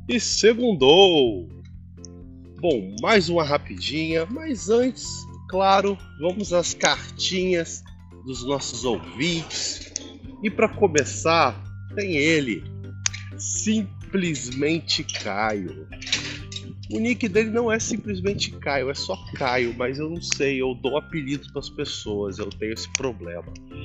E segundou! Bom, mais uma rapidinha, mas antes, claro, vamos às cartinhas dos nossos ouvintes. E para começar, tem ele, Simplesmente Caio. O nick dele não é simplesmente Caio, é só Caio, mas eu não sei, eu dou apelido para as pessoas, eu tenho esse problema.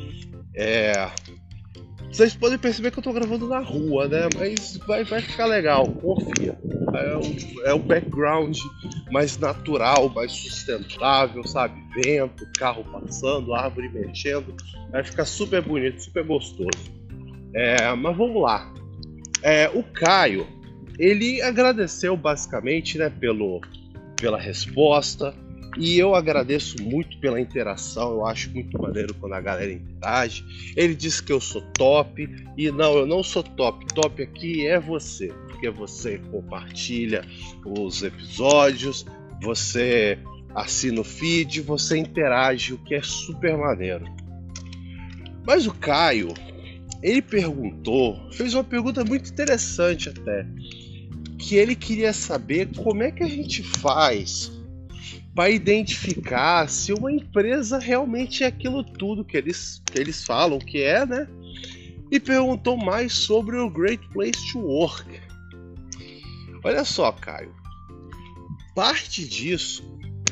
Vocês podem perceber que eu tô gravando na rua, né? Mas vai ficar legal, confia. É o background mais natural, mais sustentável, sabe? Vento, carro passando, árvore mexendo. Vai ficar super bonito, super gostoso. Mas vamos lá. O Caio, ele agradeceu basicamente, né, pela resposta. E eu agradeço muito pela interação, eu acho muito maneiro quando a galera interage. Ele disse que eu sou top, e não, eu não sou top. Top aqui é você, porque você compartilha os episódios, você assina o feed, você interage, o que é super maneiro. Mas o Caio, ele fez uma pergunta muito interessante até, que ele queria saber como é que a gente faz para identificar se uma empresa realmente é aquilo tudo que eles falam que é, né? E perguntou mais sobre o Great Place to Work. Olha só, Caio. Parte disso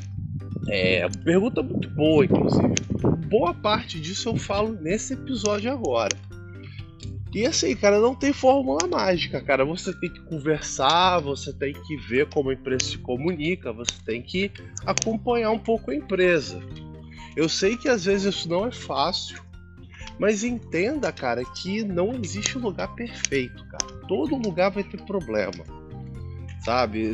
pergunta muito boa, inclusive. Boa parte disso eu falo nesse episódio agora. E assim, cara, não tem fórmula mágica, cara. Você tem que conversar, você tem que ver como a empresa se comunica, você tem que acompanhar um pouco a empresa. Eu sei que às vezes isso não é fácil, mas entenda, cara, que não existe um lugar perfeito, cara. Todo lugar vai ter problema, sabe?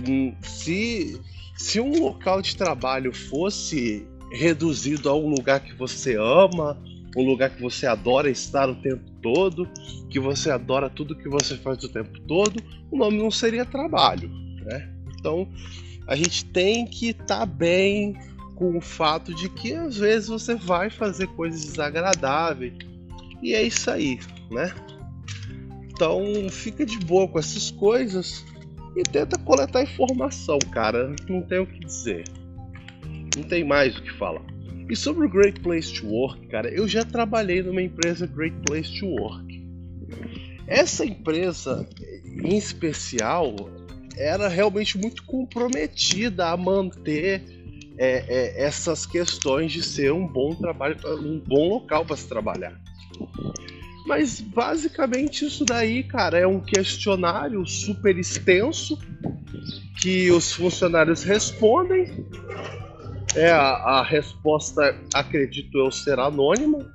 Se um local de trabalho fosse reduzido a um lugar que você ama, um lugar que você adora estar o tempo todo, que você adora tudo que você faz o tempo todo, o nome não seria trabalho, né? Então a gente tem que estar bem com o fato de que às vezes você vai fazer coisas desagradáveis, e é isso aí, né? Então fica de boa com essas coisas e tenta coletar informação, cara. Não tem o que dizer, não tem mais o que falar. E sobre o Great Place to Work, cara, eu já trabalhei numa empresa Great Place to Work. Essa empresa, em especial, era realmente muito comprometida a manter essas questões de ser um bom trabalho, um bom local para se trabalhar. Mas basicamente isso daí, cara, é um questionário super extenso que os funcionários respondem. A resposta, acredito eu, será anônima.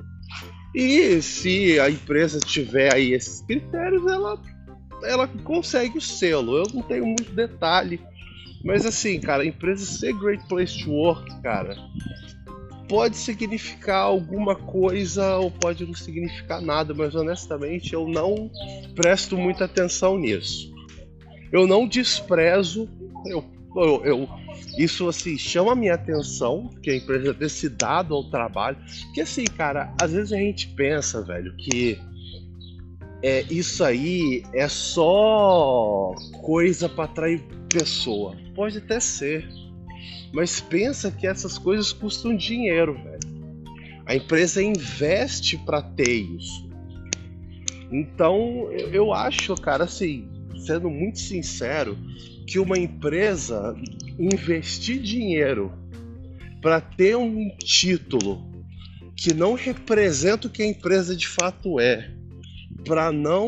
E se a empresa tiver aí esses critérios, ela consegue o selo. Eu não tenho muito detalhe, mas assim, cara, a empresa ser Great Place to Work, cara, pode significar alguma coisa ou pode não significar nada, mas honestamente eu não presto muita atenção nisso. Eu não desprezo, isso assim chama a minha atenção, que a empresa ter se dado ao trabalho. Porque assim, cara, às vezes a gente pensa, velho, que isso aí é só coisa para atrair pessoa. Pode até ser, mas pensa que essas coisas custam dinheiro, velho. A empresa investe para ter isso. Então eu acho, cara, assim, sendo muito sincero, que uma empresa investir dinheiro para ter um título que não representa o que a empresa de fato para não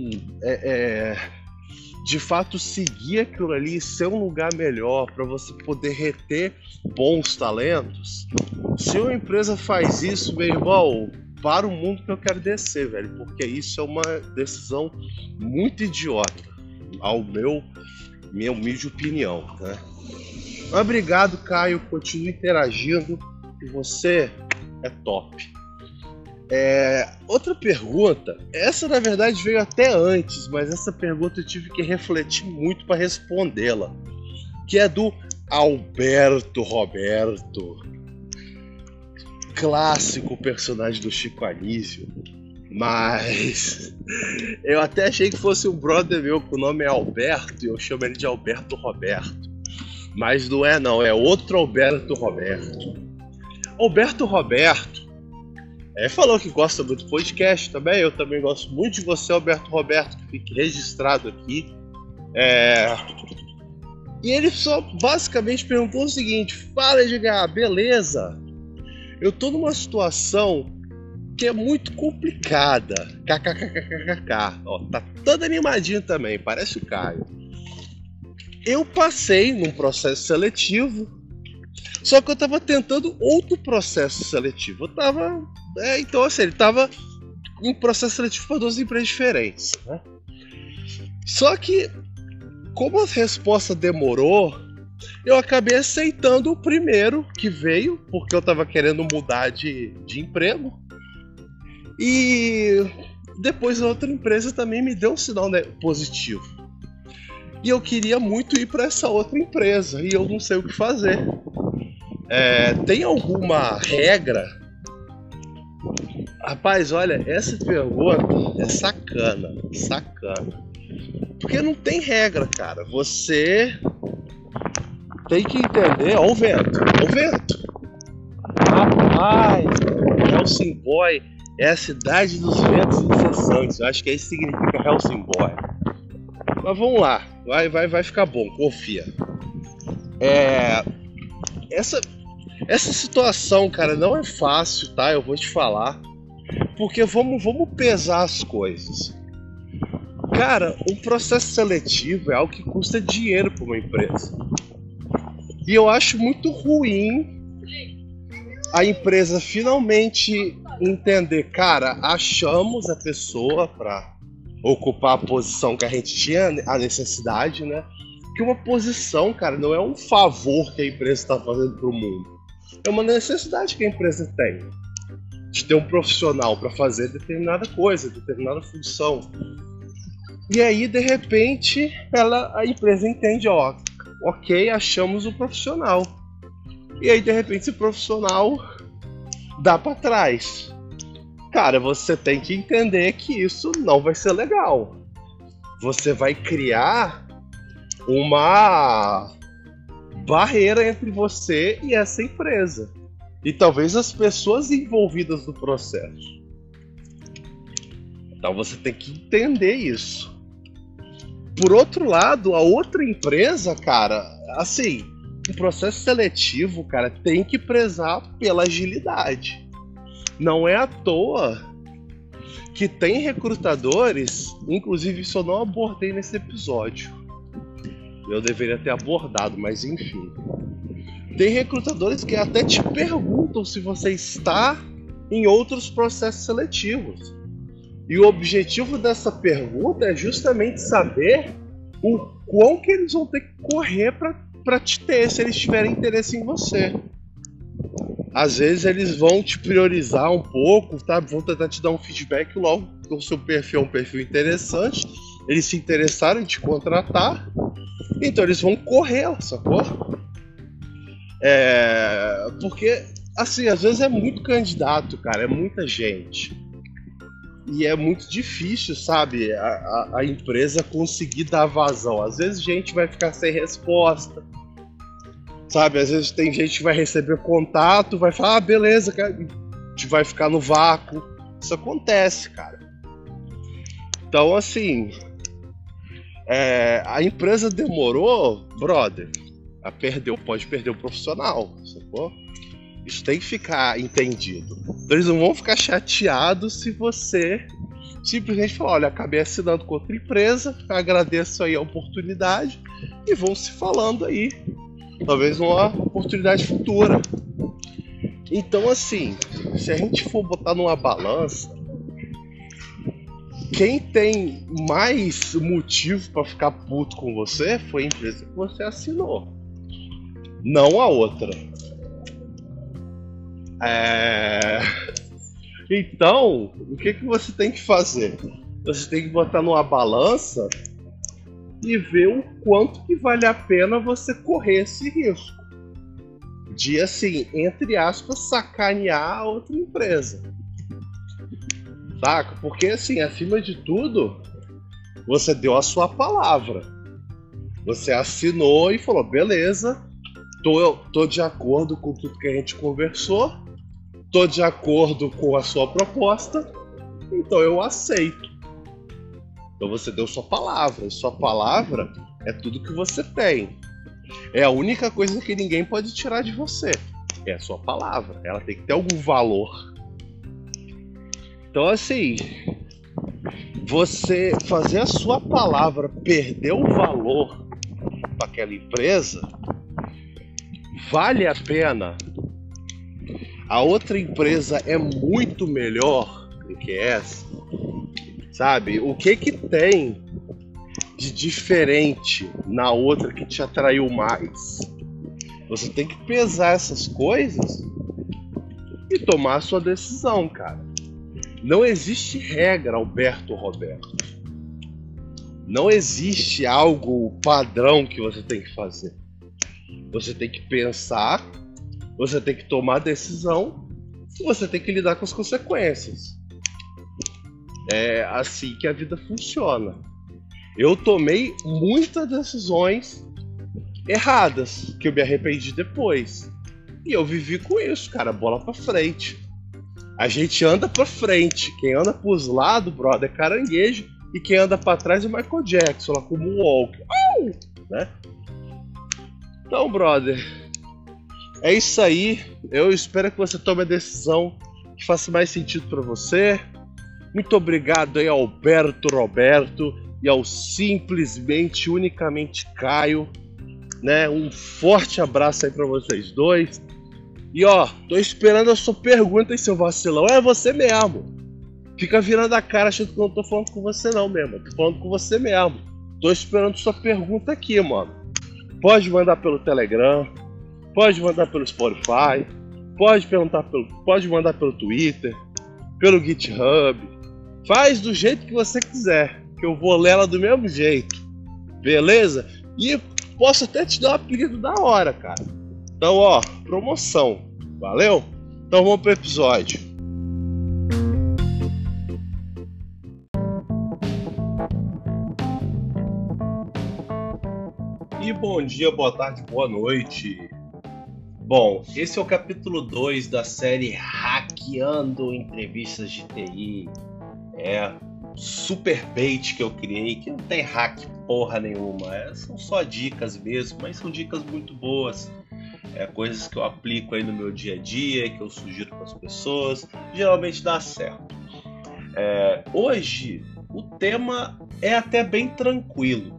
de fato seguir aquilo ali e ser um lugar melhor para você poder reter bons talentos. Se uma empresa faz isso, meu irmão, para o mundo que eu quero descer, velho, porque isso é uma decisão muito idiota, ao minha humilde opinião, né? Mas obrigado, Caio, continue interagindo, que você é top. Outra pergunta, essa na verdade veio até antes, mas essa pergunta eu tive que refletir muito para respondê-la, que é do Alberto Roberto, clássico personagem do Chico Anísio. Mas eu até achei que fosse um brother meu, que o nome é Alberto, e eu chamo ele de Alberto Roberto. Mas não é não, é outro Alberto Roberto. Alberto Roberto falou que gosta muito do podcast também. Eu também gosto muito de você, Alberto Roberto, que fique registrado aqui. E ele só basicamente perguntou o seguinte: fala, Edgar, beleza? Eu tô numa situação que é muito complicada. KKKKKK. Ó, tá todo animadinho também, parece o Caio. Eu passei num processo seletivo, só que eu tava tentando outro processo seletivo. Eu tava. Então, assim, ele tava em processo seletivo para 2 empresas diferentes, né? Só que, como a resposta demorou, eu acabei aceitando o primeiro que veio, porque eu tava querendo mudar de emprego. E depois a outra empresa também me deu um sinal, né, positivo. E eu queria muito ir para essa outra empresa e eu não sei o que fazer. Tem alguma regra? Rapaz, olha, essa pergunta é sacana. Porque não tem regra, cara. Você tem que entender. Ó o vento. Rapaz, Helsingborg é a cidade dos ventos incessantes. Eu acho que isso significa Helsingborg. Mas vamos lá, vai ficar bom, confia. Essa situação, cara, não é fácil, tá? Eu vou te falar. Porque vamos pesar as coisas. Cara, um processo seletivo é algo que custa dinheiro para uma empresa. E eu acho muito ruim a empresa finalmente entender, cara, achamos a pessoa para ocupar a posição que a gente tinha a necessidade, né? Que uma posição, cara, não é um favor que a empresa está fazendo para o mundo. É uma necessidade que a empresa tem de ter um profissional para fazer determinada coisa, determinada função. E aí, de repente, a empresa entende, ó, ok, achamos o profissional. E aí, de repente, esse profissional dá para trás. Cara, você tem que entender que isso não vai ser legal. Você vai criar uma barreira entre você e essa empresa. E talvez as pessoas envolvidas no processo. Então você tem que entender isso. Por outro lado, a outra empresa, cara, assim, o processo seletivo, cara, tem que prezar pela agilidade. Não é à toa que tem recrutadores, inclusive isso eu não abordei nesse episódio. Eu deveria ter abordado, mas enfim. Tem recrutadores que até te perguntam se você está em outros processos seletivos. E o objetivo dessa pergunta é justamente saber o quão que eles vão ter que correr para te ter, se eles tiverem interesse em você. Às vezes eles vão te priorizar um pouco, tá? Vão tentar te dar um feedback logo que o seu perfil é um perfil interessante. Eles se interessaram em te contratar, então eles vão correr, sacou? Porque, assim, às vezes é muito candidato, cara, é muita gente. E é muito difícil, sabe, a empresa conseguir dar vazão. Às vezes a gente vai ficar sem resposta. Sabe, às vezes tem gente que vai receber contato, vai falar, ah, beleza, cara, a gente vai ficar no vácuo. Isso acontece, cara. Então, assim, a empresa demorou, brother, pode perder o profissional, sacou? Isso tem que ficar entendido. Então, eles não vão ficar chateados se você simplesmente falar, olha, acabei assinando com outra empresa, agradeço aí a oportunidade e vão se falando aí. Talvez numa oportunidade futura. Então, assim, se a gente for botar numa balança, quem tem mais motivo para ficar puto com você foi a empresa que você assinou, não a outra. Então, o que você tem que fazer? Você tem que botar numa balança e ver o quanto que vale a pena você correr esse risco de, assim, entre aspas, sacanear a outra empresa. saca? Porque assim, acima de tudo, você deu a sua palavra. Você assinou e falou, beleza, tô de acordo com tudo que a gente conversou, tô de acordo com a sua proposta, então eu aceito. Então você deu sua palavra, e sua palavra é tudo que você tem. É a única coisa que ninguém pode tirar de você. É a sua palavra. Ela tem que ter algum valor. Então assim, você fazer a sua palavra perder o valor para aquela empresa, vale a pena. A outra empresa é muito melhor do que essa, sabe? O que tem de diferente na outra que te atraiu mais? Você tem que pesar essas coisas e tomar a sua decisão, cara. Não existe regra, Alberto Roberto. Não existe algo padrão que você tem que fazer. Você tem que pensar, você tem que tomar decisão e você tem que lidar com as consequências. É assim que a vida funciona. Eu tomei muitas decisões erradas, que eu me arrependi depois. E eu vivi com isso, cara, bola pra frente. A gente anda pra frente. Quem anda pros lados, brother, é caranguejo. E quem anda pra trás é o Michael Jackson, lá como um walk. Né? Então, brother, é isso aí. Eu espero que você tome a decisão que faça mais sentido pra você. Muito obrigado aí ao Alberto Roberto e ao simplesmente, unicamente Caio. Né? Um forte abraço aí pra vocês dois. E ó, tô esperando a sua pergunta aí, seu vacilão. É você mesmo. Fica virando a cara achando que eu não tô falando com você não mesmo. Eu tô falando com você mesmo. Tô esperando sua pergunta aqui, mano. Pode mandar pelo Telegram, pode mandar pelo Spotify, pode mandar pelo Twitter, pelo GitHub. Faz do jeito que você quiser, que eu vou ler ela do mesmo jeito. Beleza? E posso até te dar um apelido da hora, cara. Então, ó, promoção. Valeu? Então vamos pro episódio. E bom dia, boa tarde, boa noite. Bom, esse é o capítulo 2 da série Hackeando Entrevistas de TI. É super bait que eu criei, que não tem hack porra nenhuma. São só dicas mesmo, mas são dicas muito boas. Coisas que eu aplico aí no meu dia a dia, que eu sugiro para as pessoas. Geralmente dá certo. Hoje, o tema é até bem tranquilo.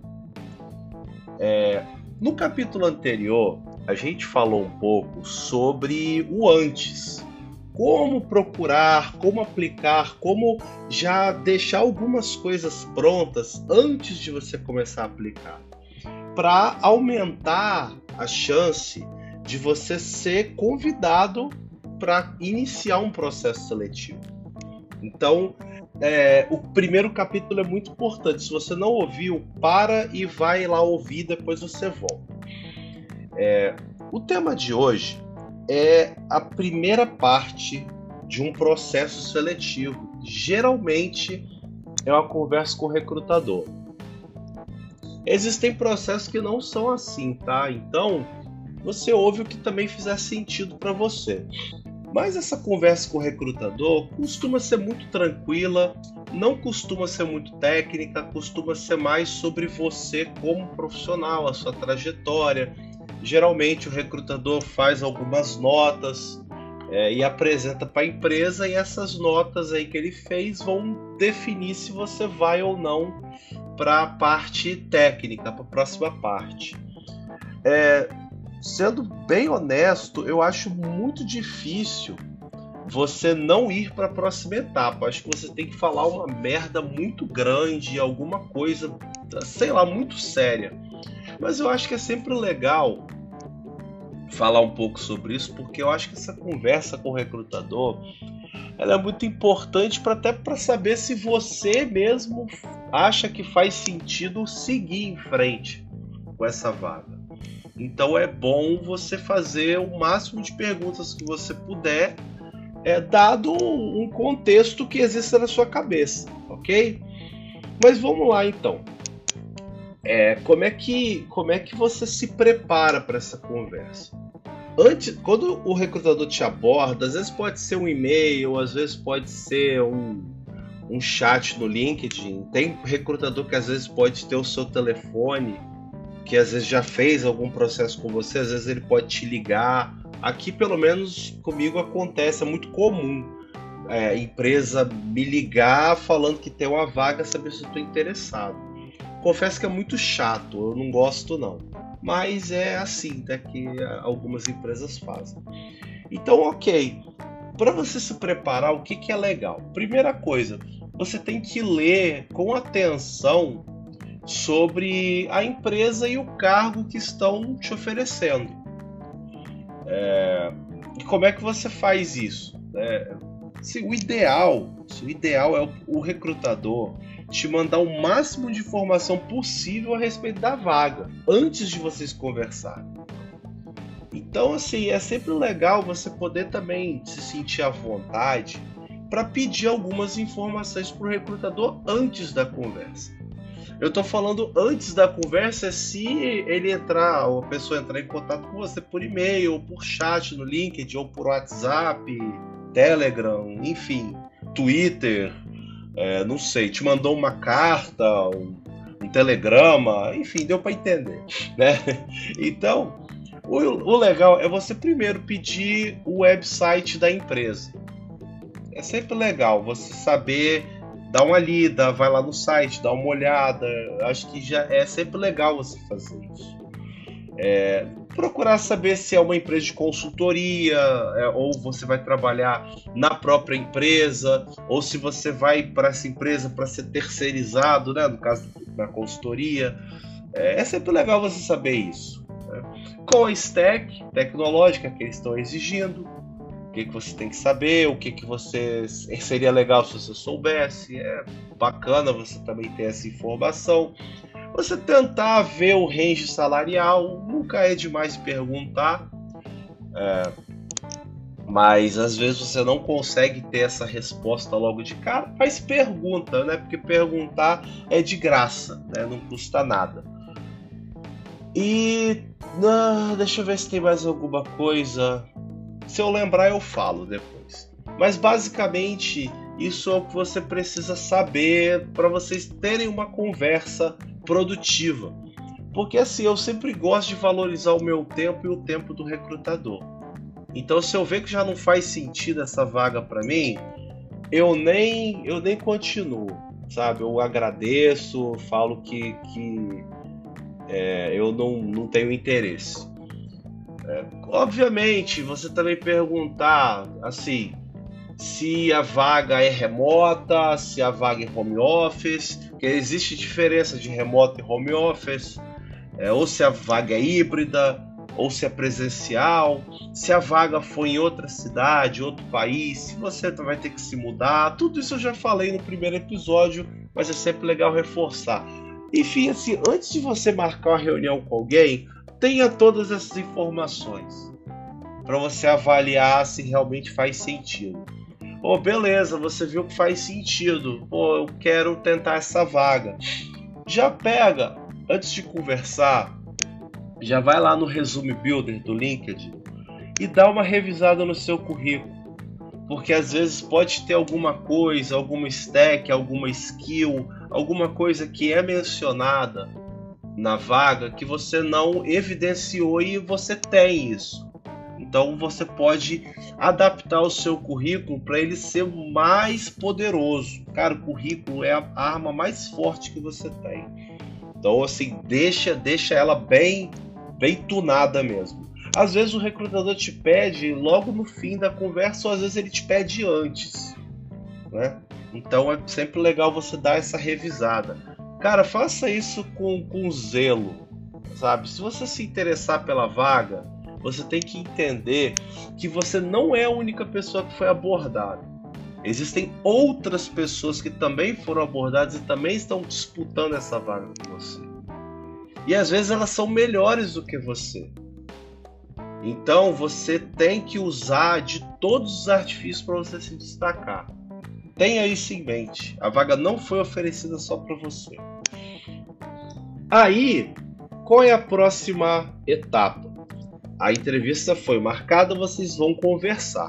No capítulo anterior, a gente falou um pouco sobre o antes. Como procurar, como aplicar, como já deixar algumas coisas prontas antes de você começar a aplicar. Para aumentar a chance de você ser convidado para iniciar um processo seletivo. Então, o primeiro capítulo é muito importante. Se você não ouviu, para e vai lá ouvir, depois você volta. O tema de hoje é a primeira parte de um processo seletivo. Geralmente é uma conversa com o recrutador. Existem processos que não são assim, tá? Então, você ouve o que também fizer sentido para você. Mas essa conversa com o recrutador costuma ser muito tranquila, não costuma ser muito técnica, costuma ser mais sobre você como profissional, a sua trajetória. Geralmente o recrutador faz algumas notas e apresenta para a empresa, e essas notas aí que ele fez vão definir se você vai ou não para a parte técnica, para a próxima parte. Sendo bem honesto, eu acho muito difícil você não ir para a próxima etapa. Acho que você tem que falar uma merda muito grande, alguma coisa, sei lá, muito séria. Mas eu acho que é sempre legal falar um pouco sobre isso, porque eu acho que essa conversa com o recrutador, ela é muito importante até para saber se você mesmo acha que faz sentido seguir em frente com essa vaga. Então é bom você fazer o máximo de perguntas que você puder dado um contexto que existe na sua cabeça, ok? Mas vamos lá então. Como é que você se prepara para essa conversa? Antes, quando o recrutador te aborda, às vezes pode ser um e-mail, às vezes pode ser um chat no LinkedIn. Tem recrutador que às vezes pode ter o seu telefone, que às vezes já fez algum processo com você, às vezes ele pode te ligar. Aqui, pelo menos comigo, acontece, é muito comum empresa me ligar falando que tem uma vaga, saber se eu estou interessado. Confesso que é muito chato, eu não gosto não. Mas é assim, que algumas empresas fazem. Então, ok. Para você se preparar, o que é legal? Primeira coisa, você tem que ler com atenção sobre a empresa e o cargo que estão te oferecendo. E como é que você faz isso? O ideal é o recrutador te mandar o máximo de informação possível a respeito da vaga, antes de vocês conversarem. Então, assim, é sempre legal você poder também se sentir à vontade para pedir algumas informações para o recrutador antes da conversa. Eu estou falando antes da conversa se ele entrar, ou a pessoa entrar em contato com você por e-mail, ou por chat no LinkedIn, ou por WhatsApp, Telegram, enfim, Twitter, não sei, te mandou uma carta, um telegrama, enfim, deu para entender, né? Então, o legal é você primeiro pedir o website da empresa. É sempre legal você saber, dar uma lida, vai lá no site, dá uma olhada. Acho que já é sempre legal você fazer isso. Procurar saber se é uma empresa de consultoria, ou você vai trabalhar na própria empresa, ou se você vai para essa empresa para ser terceirizado, né, no caso da consultoria. É sempre legal você saber isso, né? Qual a stack tecnológica que eles estão exigindo, o que você tem que saber, o que você seria legal se você soubesse. É bacana você também ter essa informação. Você tentar ver o range salarial, nunca é demais perguntar, mas às vezes você não consegue ter essa resposta logo de cara, faz pergunta, né? Porque perguntar é de graça, né? Não custa nada. E deixa eu ver se tem mais alguma coisa. Se eu lembrar eu falo depois. Mas basicamente isso é o que você precisa saber para vocês terem uma conversa produtiva. Porque assim, eu sempre gosto de valorizar o meu tempo e o tempo do recrutador. Então se eu ver que já não faz sentido essa vaga para mim, eu nem continuo, sabe? Eu agradeço, falo que eu não tenho interesse. Obviamente, você também perguntar assim, se a vaga é remota, se a vaga é home office, porque existe diferença de remoto e home office, ou se a vaga é híbrida, ou se é presencial, se a vaga foi em outra cidade, outro país, se você vai ter que se mudar. Tudo isso eu já falei no primeiro episódio, mas é sempre legal reforçar. Enfim, assim, antes de você marcar uma reunião com alguém, tenha todas essas informações para você avaliar se realmente faz sentido. Beleza, você viu que faz sentido. Eu quero tentar essa vaga. Já pega, antes de conversar, já vai lá no Resume Builder do LinkedIn e dá uma revisada no seu currículo. Porque às vezes pode ter alguma coisa, alguma stack, alguma skill, alguma coisa que é mencionada na vaga que você não evidenciou e você tem isso. Então você pode adaptar o seu currículo para ele ser mais poderoso. Cara, o currículo é a arma mais forte que você tem. Então assim, deixa ela bem tunada mesmo. Às vezes o recrutador te pede logo no fim da conversa, ou às vezes ele te pede antes, né? Então é sempre legal você dar essa revisada. Cara, faça isso com zelo, sabe? Se você se interessar pela vaga, você tem que entender que você não é a única pessoa que foi abordada. Existem outras pessoas que também foram abordadas e também estão disputando essa vaga com você. E às vezes elas são melhores do que você. Então você tem que usar de todos os artifícios para você se destacar. Tenha isso em mente. A vaga não foi oferecida só para você. Aí, qual é a próxima etapa? A entrevista foi marcada, vocês vão conversar.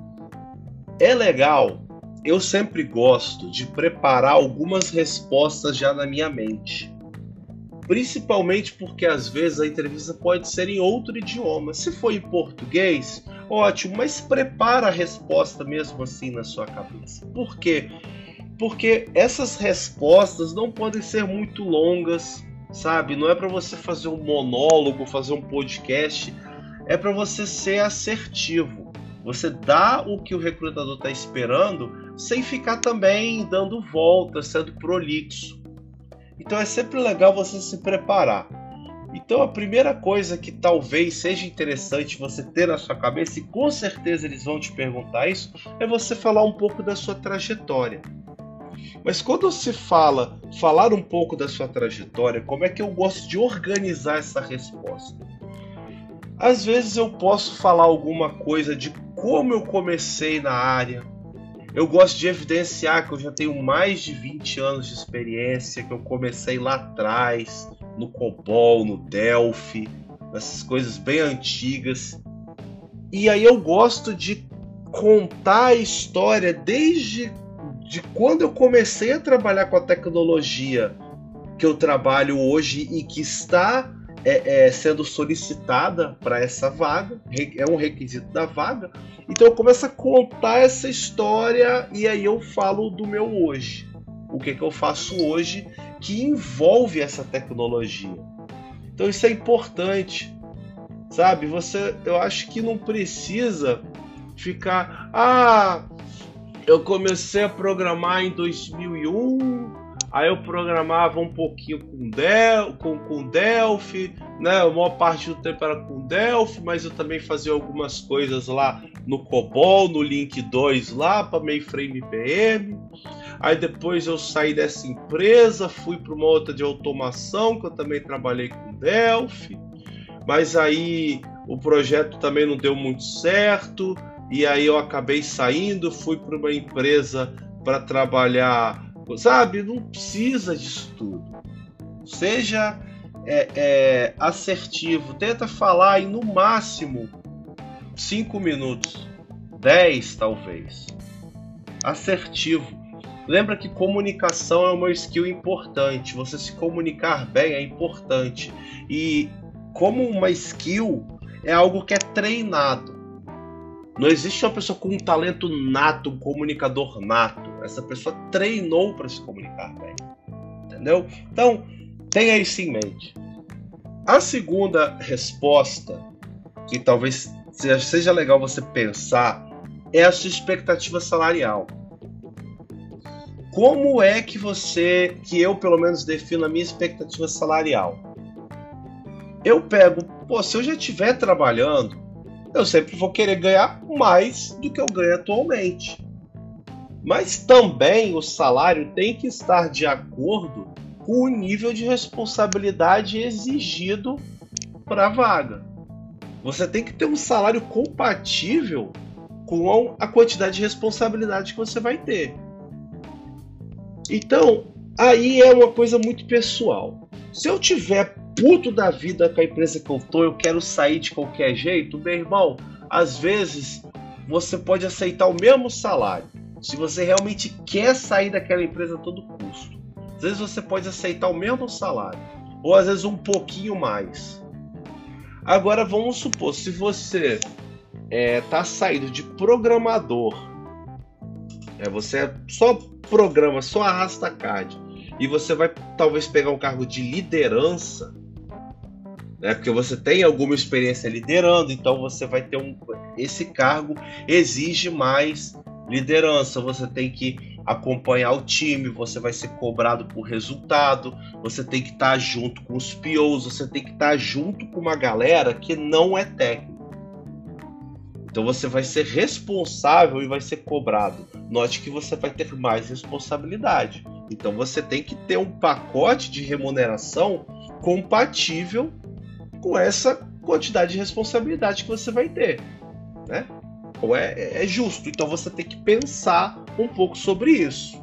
É legal, eu sempre gosto de preparar algumas respostas já na minha mente. Principalmente porque às vezes a entrevista pode ser em outro idioma. Se for em português, ótimo, mas prepara a resposta mesmo assim na sua cabeça. Por quê? Porque essas respostas não podem ser muito longas, sabe? Não é para você fazer um monólogo, fazer um podcast, é para você ser assertivo. Você dá o que o recrutador está esperando sem ficar também dando voltas, sendo prolixo. Então é sempre legal você se preparar. Então a primeira coisa que talvez seja interessante você ter na sua cabeça, e com certeza eles vão te perguntar isso, é você falar um pouco da sua trajetória. Mas quando se falar um pouco da sua trajetória, como é que eu gosto de organizar essa resposta? Às vezes eu posso falar alguma coisa de como eu comecei na área. Eu gosto de evidenciar que eu já tenho mais de 20 anos de experiência, que eu comecei lá atrás, no COBOL, no Delphi, essas coisas bem antigas. E aí eu gosto de contar a história desde quando eu comecei a trabalhar com a tecnologia que eu trabalho hoje e que está sendo solicitada para essa vaga, é um requisito da vaga. Então eu começo a contar essa história e aí eu falo do meu hoje. O que eu faço hoje que envolve essa tecnologia. Então isso é importante, sabe? Eu acho que não precisa ficar... eu comecei a programar em 2001... Aí eu programava um pouquinho com Delphi, né? A maior parte do tempo era com Delphi, mas eu também fazia algumas coisas lá no COBOL, no Link 2 lá, para mainframe IBM. Aí depois eu saí dessa empresa, fui para uma outra de automação, que eu também trabalhei com Delphi. Mas aí o projeto também não deu muito certo, e aí eu acabei saindo, fui para uma empresa para trabalhar... Sabe, não precisa disso tudo. Seja assertivo, tenta falar em no máximo 5 minutos, 10 talvez. Assertivo. Lembra que comunicação é uma skill importante. Você se comunicar bem é importante. E como uma skill é algo que é treinado. Não existe uma pessoa com um talento nato, um comunicador nato. Essa pessoa treinou para se comunicar bem. Entendeu? Então, tenha isso em mente. A segunda resposta, que talvez seja legal você pensar, é a sua expectativa salarial. Como é que eu pelo menos defino a minha expectativa salarial? Eu pego, se eu já estiver trabalhando, eu sempre vou querer ganhar mais do que eu ganho atualmente. Mas também o salário tem que estar de acordo com o nível de responsabilidade exigido para a vaga. Você tem que ter um salário compatível com a quantidade de responsabilidade que você vai ter. Então, aí é uma coisa muito pessoal. Se eu tiver puto da vida com a empresa que eu quero sair de qualquer jeito, meu irmão, às vezes você pode aceitar o mesmo salário. Se você realmente quer sair daquela empresa a todo custo. Às vezes você pode aceitar o mesmo salário, ou às vezes um pouquinho mais. Agora vamos supor, se você está saindo de programador, você só programa, só arrasta card, e você vai talvez pegar um cargo de liderança, porque você tem alguma experiência liderando, então você vai ter esse cargo exige mais liderança, você tem que acompanhar o time, você vai ser cobrado por resultado, você tem que estar junto com os POs, você tem que estar junto com uma galera que não é técnica. Então você vai ser responsável e vai ser cobrado. Note que você vai ter mais responsabilidade. Então você tem que ter um pacote de remuneração compatível com essa quantidade de responsabilidade que você vai ter, né? Ou é justo, então você tem que pensar um pouco sobre isso.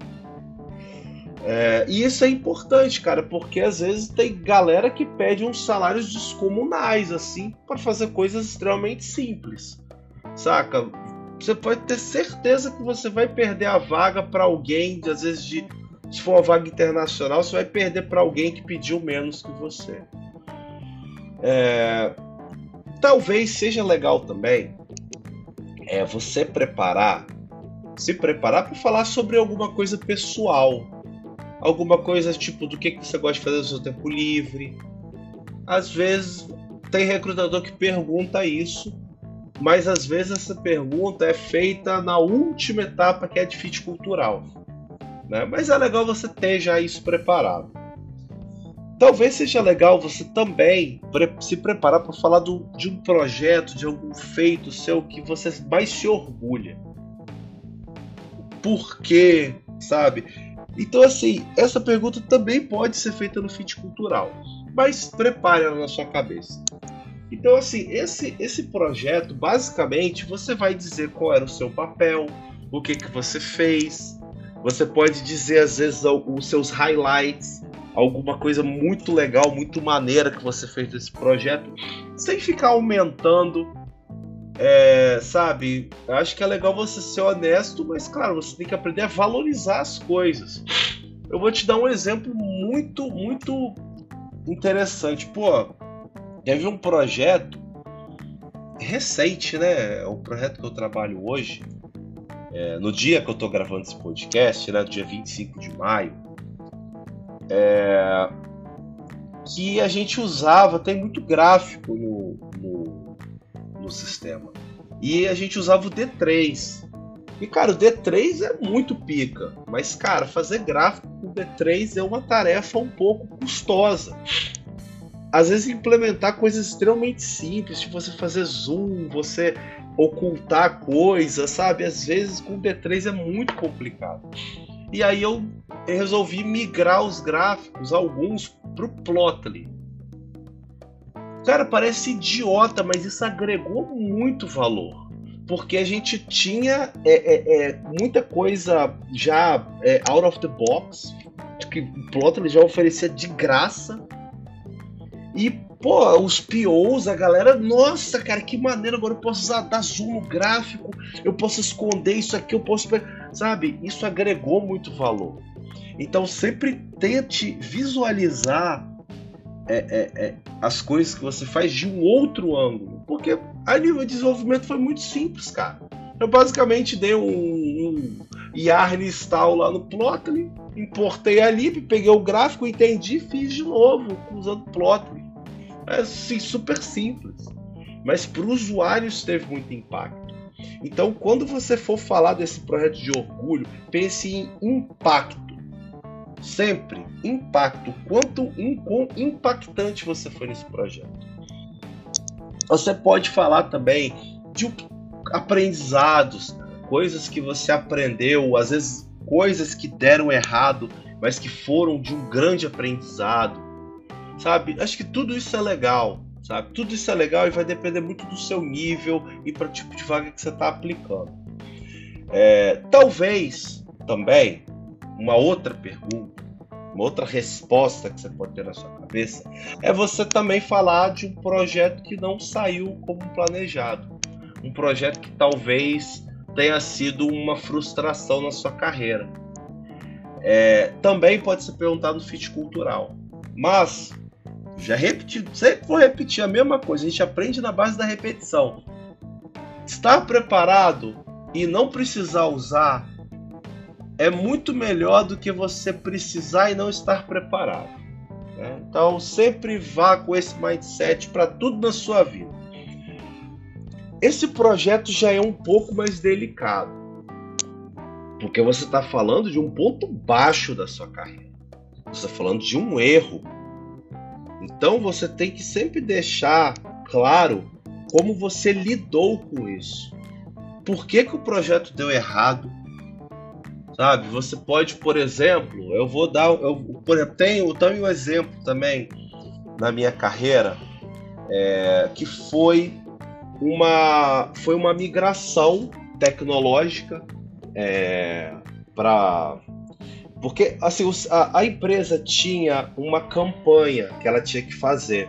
E isso é importante, cara, porque às vezes tem galera que pede uns salários descomunais, assim, para fazer coisas extremamente simples, saca? Você pode ter certeza que você vai perder a vaga para alguém, às vezes, se for uma vaga internacional, você vai perder para alguém que pediu menos que você. Talvez seja legal também você se preparar para falar sobre alguma coisa pessoal, alguma coisa tipo do que você gosta de fazer no seu tempo livre. Às vezes tem recrutador que pergunta isso, mas às vezes essa pergunta é feita na última etapa, que é de fit cultural, né? Mas é legal você ter já isso preparado. Talvez seja legal você também se preparar para falar de um projeto, de algum feito seu que você mais se orgulha. Por quê, sabe? Então, assim, essa pergunta também pode ser feita no fit cultural, mas prepare ela na sua cabeça. Então, assim, esse projeto, basicamente, você vai dizer qual era o seu papel, o que você fez. Você pode dizer, às vezes, os seus highlights, alguma coisa muito legal, muito maneira que você fez desse projeto, sem ficar aumentando, sabe? Eu acho que é legal você ser honesto, mas, claro, você tem que aprender a valorizar as coisas. Eu vou te dar um exemplo muito, muito interessante. Pô, teve um projeto recente, né? É um projeto que eu trabalho hoje, no dia que eu tô gravando esse podcast, né? Dia 25 de maio, que a gente usava, tem muito gráfico no sistema, e a gente usava o D3. E, cara, o D3 é muito pica, mas, cara, fazer gráfico com D3 é uma tarefa um pouco custosa. Às vezes implementar coisas extremamente simples, tipo você fazer zoom, você ocultar coisas, sabe? Às vezes com D3 é muito complicado. E aí eu resolvi migrar os gráficos, alguns, pro Plotly. Cara, parece idiota, mas isso agregou muito valor. Porque a gente tinha muita coisa já out of the box, que o Plotly já oferecia de graça. E, pô, os POs, a galera, nossa, cara, que maneiro, agora eu posso dar zoom no gráfico, eu posso esconder isso aqui, eu posso... Sabe, isso agregou muito valor. Então, sempre tente visualizar as coisas que você faz de um outro ângulo. Porque a nível de desenvolvimento foi muito simples, cara. Eu basicamente dei um yarn install lá no Plotly, importei a lib, peguei o gráfico, entendi, fiz de novo usando Plotly. É assim, super simples, mas para o usuário isso teve muito impacto. Então, quando você for falar desse projeto de orgulho, pense em impacto. Sempre impacto. Quão impactante você foi nesse projeto. Você pode falar também de aprendizados, coisas que você aprendeu, às vezes coisas que deram errado, mas que foram de um grande aprendizado, sabe? Acho que tudo isso é legal, sabe? Tudo isso é legal e vai depender muito do seu nível e para o tipo de vaga que você está aplicando. Talvez também uma outra pergunta, uma outra resposta que você pode ter na sua cabeça é você também falar de um projeto que não saiu como planejado, um projeto que talvez tenha sido uma frustração na sua carreira. Também pode ser perguntado no fit cultural, mas já repeti, sempre vou repetir a mesma coisa, a gente aprende na base da repetição. Estar preparado e não precisar usar é muito melhor do que você precisar e não estar preparado, né? Então sempre vá com esse mindset para tudo na sua vida. Esse projeto já é um pouco mais delicado, porque você está falando de um ponto baixo da sua carreira, você está falando de um erro. Então você tem que sempre deixar claro como você lidou com isso. Por que o projeto deu errado? Sabe? Você pode, por exemplo, eu tenho um exemplo também na minha carreira. que foi uma migração tecnológica porque assim, a empresa tinha uma campanha que ela tinha que fazer.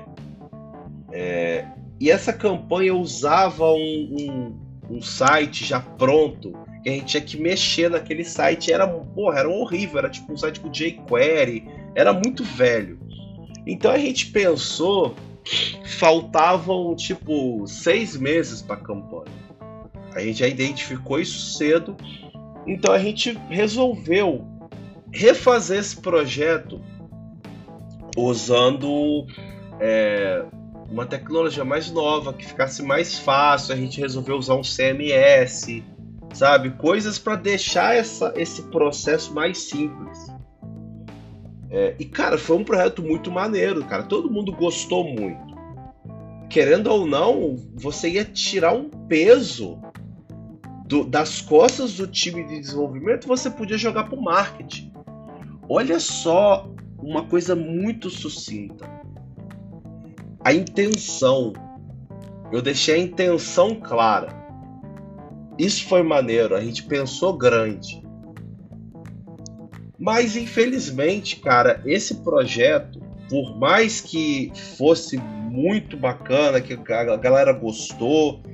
E essa campanha usava um site já pronto, que a gente tinha que mexer naquele site. Era horrível, era tipo um site com jQuery, era muito velho. Então a gente pensou, faltavam tipo 6 meses para a campanha. A gente já identificou isso cedo, então a gente resolveu refazer esse projeto usando uma tecnologia mais nova, que ficasse mais fácil. A gente resolveu usar um CMS, sabe? Coisas para deixar esse processo mais simples. E, cara, foi um projeto muito maneiro, cara. Todo mundo gostou muito. Querendo ou não, você ia tirar um peso das costas do time de desenvolvimento, você podia jogar para o marketing. Olha só uma coisa muito sucinta. A intenção. Eu deixei a intenção clara. Isso foi maneiro, a gente pensou grande. Mas, infelizmente, cara, esse projeto, por mais que fosse muito bacana, que a galera gostou,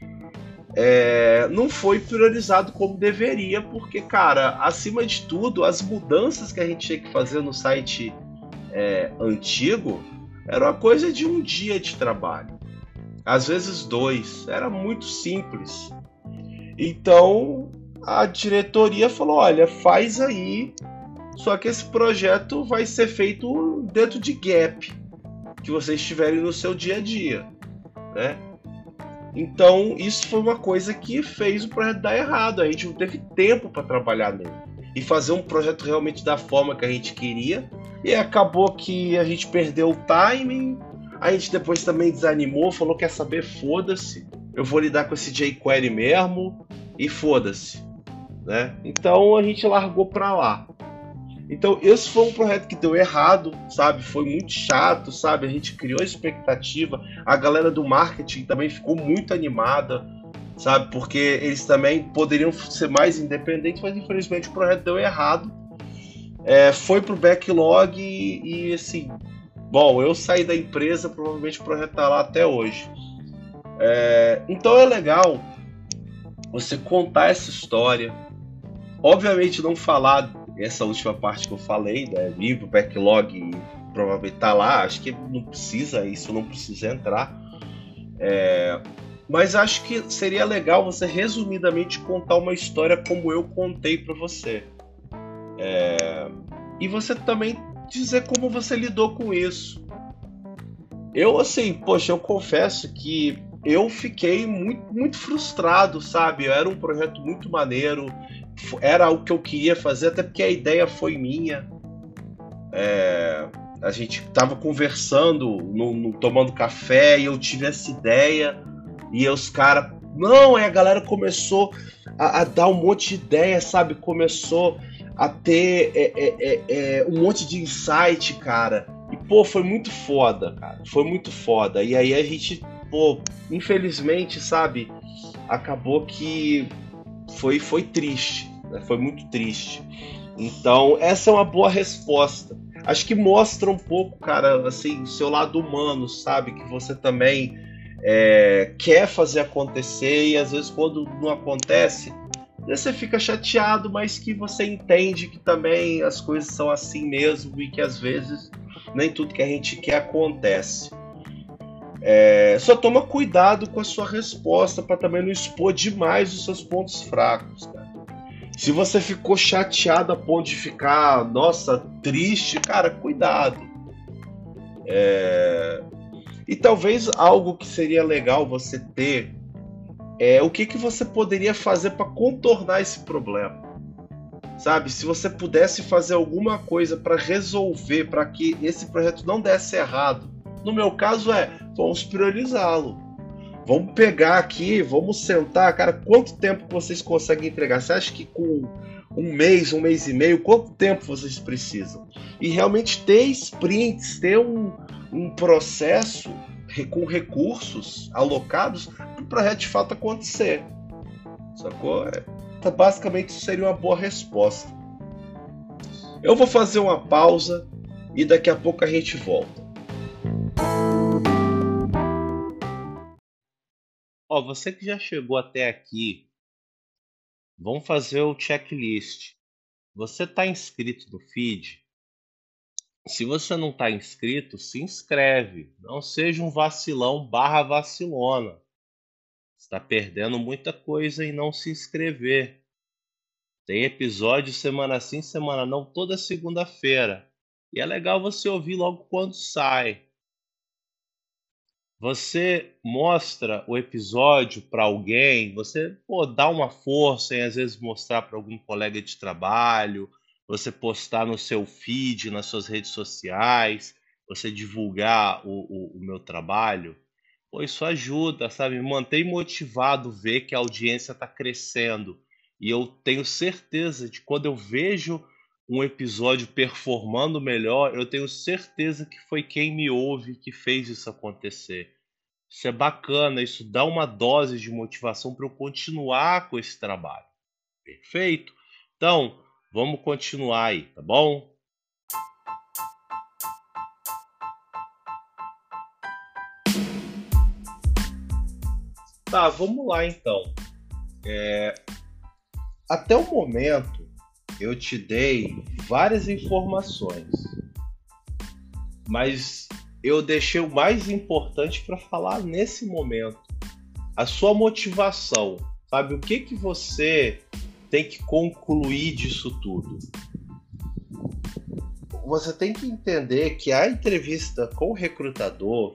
não foi priorizado como deveria, porque, cara, acima de tudo, as mudanças que a gente tinha que fazer no site antigo era uma coisa de um dia de trabalho, às vezes 2, era muito simples. Então a diretoria falou: olha, faz aí, só que esse projeto vai ser feito dentro de gap que vocês tiverem no seu dia a dia, né? Então isso foi uma coisa que fez o projeto dar errado. A gente não teve tempo para trabalhar nele e fazer um projeto realmente da forma que a gente queria, e acabou que a gente perdeu o timing. A gente depois também desanimou, falou: quer saber, foda-se, eu vou lidar com esse jQuery mesmo e foda-se, né? Então a gente largou pra lá. Então esse foi um projeto que deu errado, sabe? Foi muito chato, sabe? A gente criou expectativa, a galera do marketing também ficou muito animada, sabe? Porque eles também poderiam ser mais independentes, mas infelizmente o projeto deu errado. Foi pro backlog e assim, bom, eu saí da empresa, provavelmente o projeto tá lá até hoje. Então é legal você contar essa história, obviamente não falar essa última parte que eu falei, né? Livro, backlog, provavelmente tá lá, acho que não precisa entrar. Mas acho que seria legal você resumidamente contar uma história como eu contei para você. E você também dizer como você lidou com isso. Eu, assim, poxa, eu confesso que eu fiquei muito, muito frustrado, sabe? Era um projeto muito maneiro, era o que eu queria fazer, até porque a ideia foi minha. A gente tava conversando, tomando café, e eu tive essa ideia, e os caras... Não, aí a galera começou a dar um monte de ideia, sabe? Começou a ter um monte de insight, cara. E, pô, foi muito foda, cara. Foi muito foda. E aí a gente, pô, infelizmente, sabe? Acabou que foi triste, né? Foi muito triste. Então, essa é uma boa resposta. Acho que mostra um pouco, cara, assim, o seu lado humano, sabe? Que você também quer fazer acontecer, e às vezes quando não acontece, você fica chateado, mas que você entende que também as coisas são assim mesmo, e que às vezes nem tudo que a gente quer acontece. Só toma cuidado com a sua resposta para também não expor demais os seus pontos fracos, cara. Se você ficou chateado a ponto de ficar, nossa, triste, cara, cuidado. E talvez algo que seria legal você ter o que você poderia fazer para contornar esse problema, sabe? Se você pudesse fazer alguma coisa para resolver, para que esse projeto não desse errado. No meu caso vamos priorizá-lo. Vamos pegar aqui, vamos sentar, cara, quanto tempo vocês conseguem entregar? Você acha que com um mês e meio, quanto tempo vocês precisam? E realmente ter sprints, ter um processo com recursos alocados para o projeto de fato acontecer. Sacou? Então, basicamente, isso seria uma boa resposta. Eu vou fazer uma pausa e daqui a pouco a gente volta. Ó, você que já chegou até aqui, vamos fazer o checklist. Você está inscrito no feed? Se você não está inscrito, se inscreve. Não seja um vacilão / vacilona. Você está perdendo muita coisa em não se inscrever. Tem episódio semana sim, semana não, toda segunda-feira. E é legal você ouvir logo quando sai. Você mostra o episódio para alguém, você dá uma força em às vezes mostrar para algum colega de trabalho, você postar no seu feed, nas suas redes sociais, você divulgar o meu trabalho. Pô, isso ajuda, sabe? Me mantém motivado ver que a audiência está crescendo. E eu tenho certeza de quando eu vejo um episódio performando melhor, eu tenho certeza que foi quem me ouve que fez isso acontecer. Isso é bacana, isso dá uma dose de motivação para eu continuar com esse trabalho. Perfeito? Então, vamos continuar aí, tá bom? Tá, vamos lá então. Até o momento, eu te dei várias informações, mas eu deixei o mais importante para falar nesse momento. A sua motivação, sabe? O que você tem que concluir disso tudo? Você tem que entender que a entrevista com o recrutador,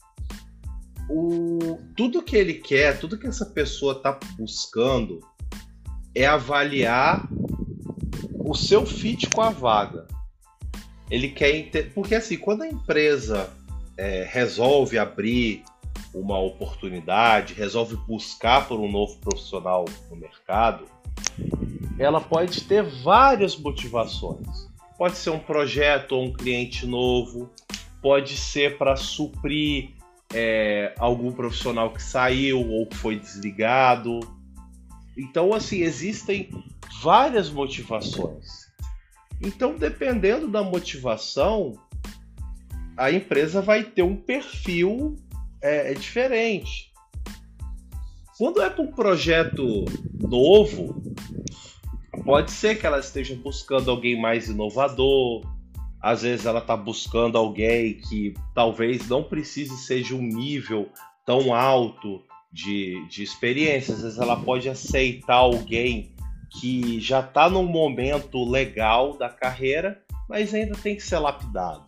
tudo que ele quer, tudo que essa pessoa está buscando é avaliar o seu fit com a vaga. Ele quer porque assim, quando a empresa resolve abrir uma oportunidade, resolve buscar por um novo profissional no mercado, ela pode ter várias motivações. Pode ser um projeto ou um cliente novo, pode ser para suprir algum profissional que saiu ou que foi desligado. Então, assim, existem várias motivações. Então, dependendo da motivação, a empresa vai ter um perfil diferente. Quando é para um projeto novo, pode ser que ela esteja buscando alguém mais inovador. Às vezes ela está buscando alguém que talvez não precise ser de um nível tão alto de experiência. Às vezes ela pode aceitar alguém que já está num momento legal da carreira, mas ainda tem que ser lapidado.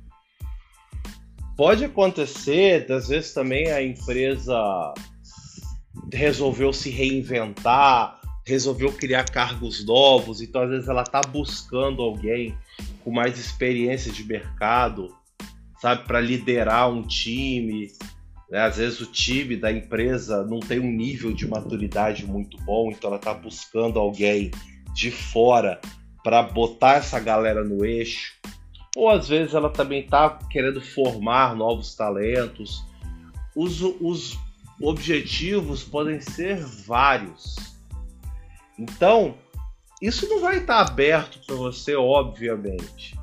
Pode acontecer, às vezes também a empresa resolveu se reinventar, resolveu criar cargos novos, então às vezes ela está buscando alguém com mais experiência de mercado, sabe, para liderar um time. Às vezes o time da empresa não tem um nível de maturidade muito bom, então ela está buscando alguém de fora para botar essa galera no eixo. Ou às vezes ela também está querendo formar novos talentos. Os objetivos podem ser vários. Então, isso não vai estar aberto para você, obviamente.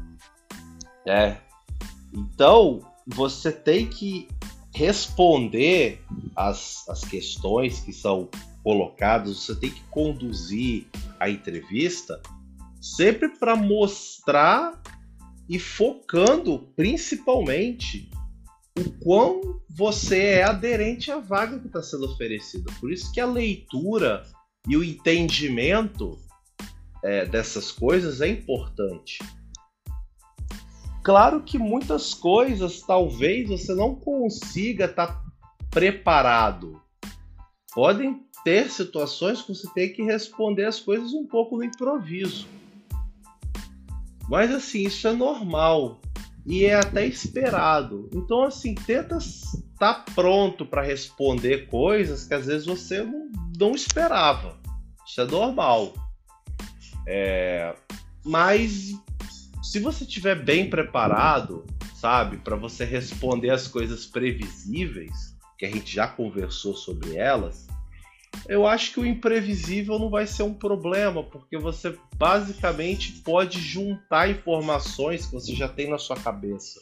Então, você tem que responder as questões que são colocadas, você tem que conduzir a entrevista sempre para mostrar e focando principalmente o quão você é aderente à vaga que está sendo oferecida. Por isso que a leitura e o entendimento dessas coisas é importante. Claro que muitas coisas talvez você não consiga estar preparado. Podem ter situações que você tem que responder as coisas um pouco no improviso. Mas assim, isso é normal e é até esperado. Então assim, tenta estar pronto para responder coisas que às vezes você não esperava. Isso é normal. Mas se você estiver bem preparado, sabe? Para você responder as coisas previsíveis, que a gente já conversou sobre elas, eu acho que o imprevisível não vai ser um problema, porque você basicamente pode juntar informações que você já tem na sua cabeça.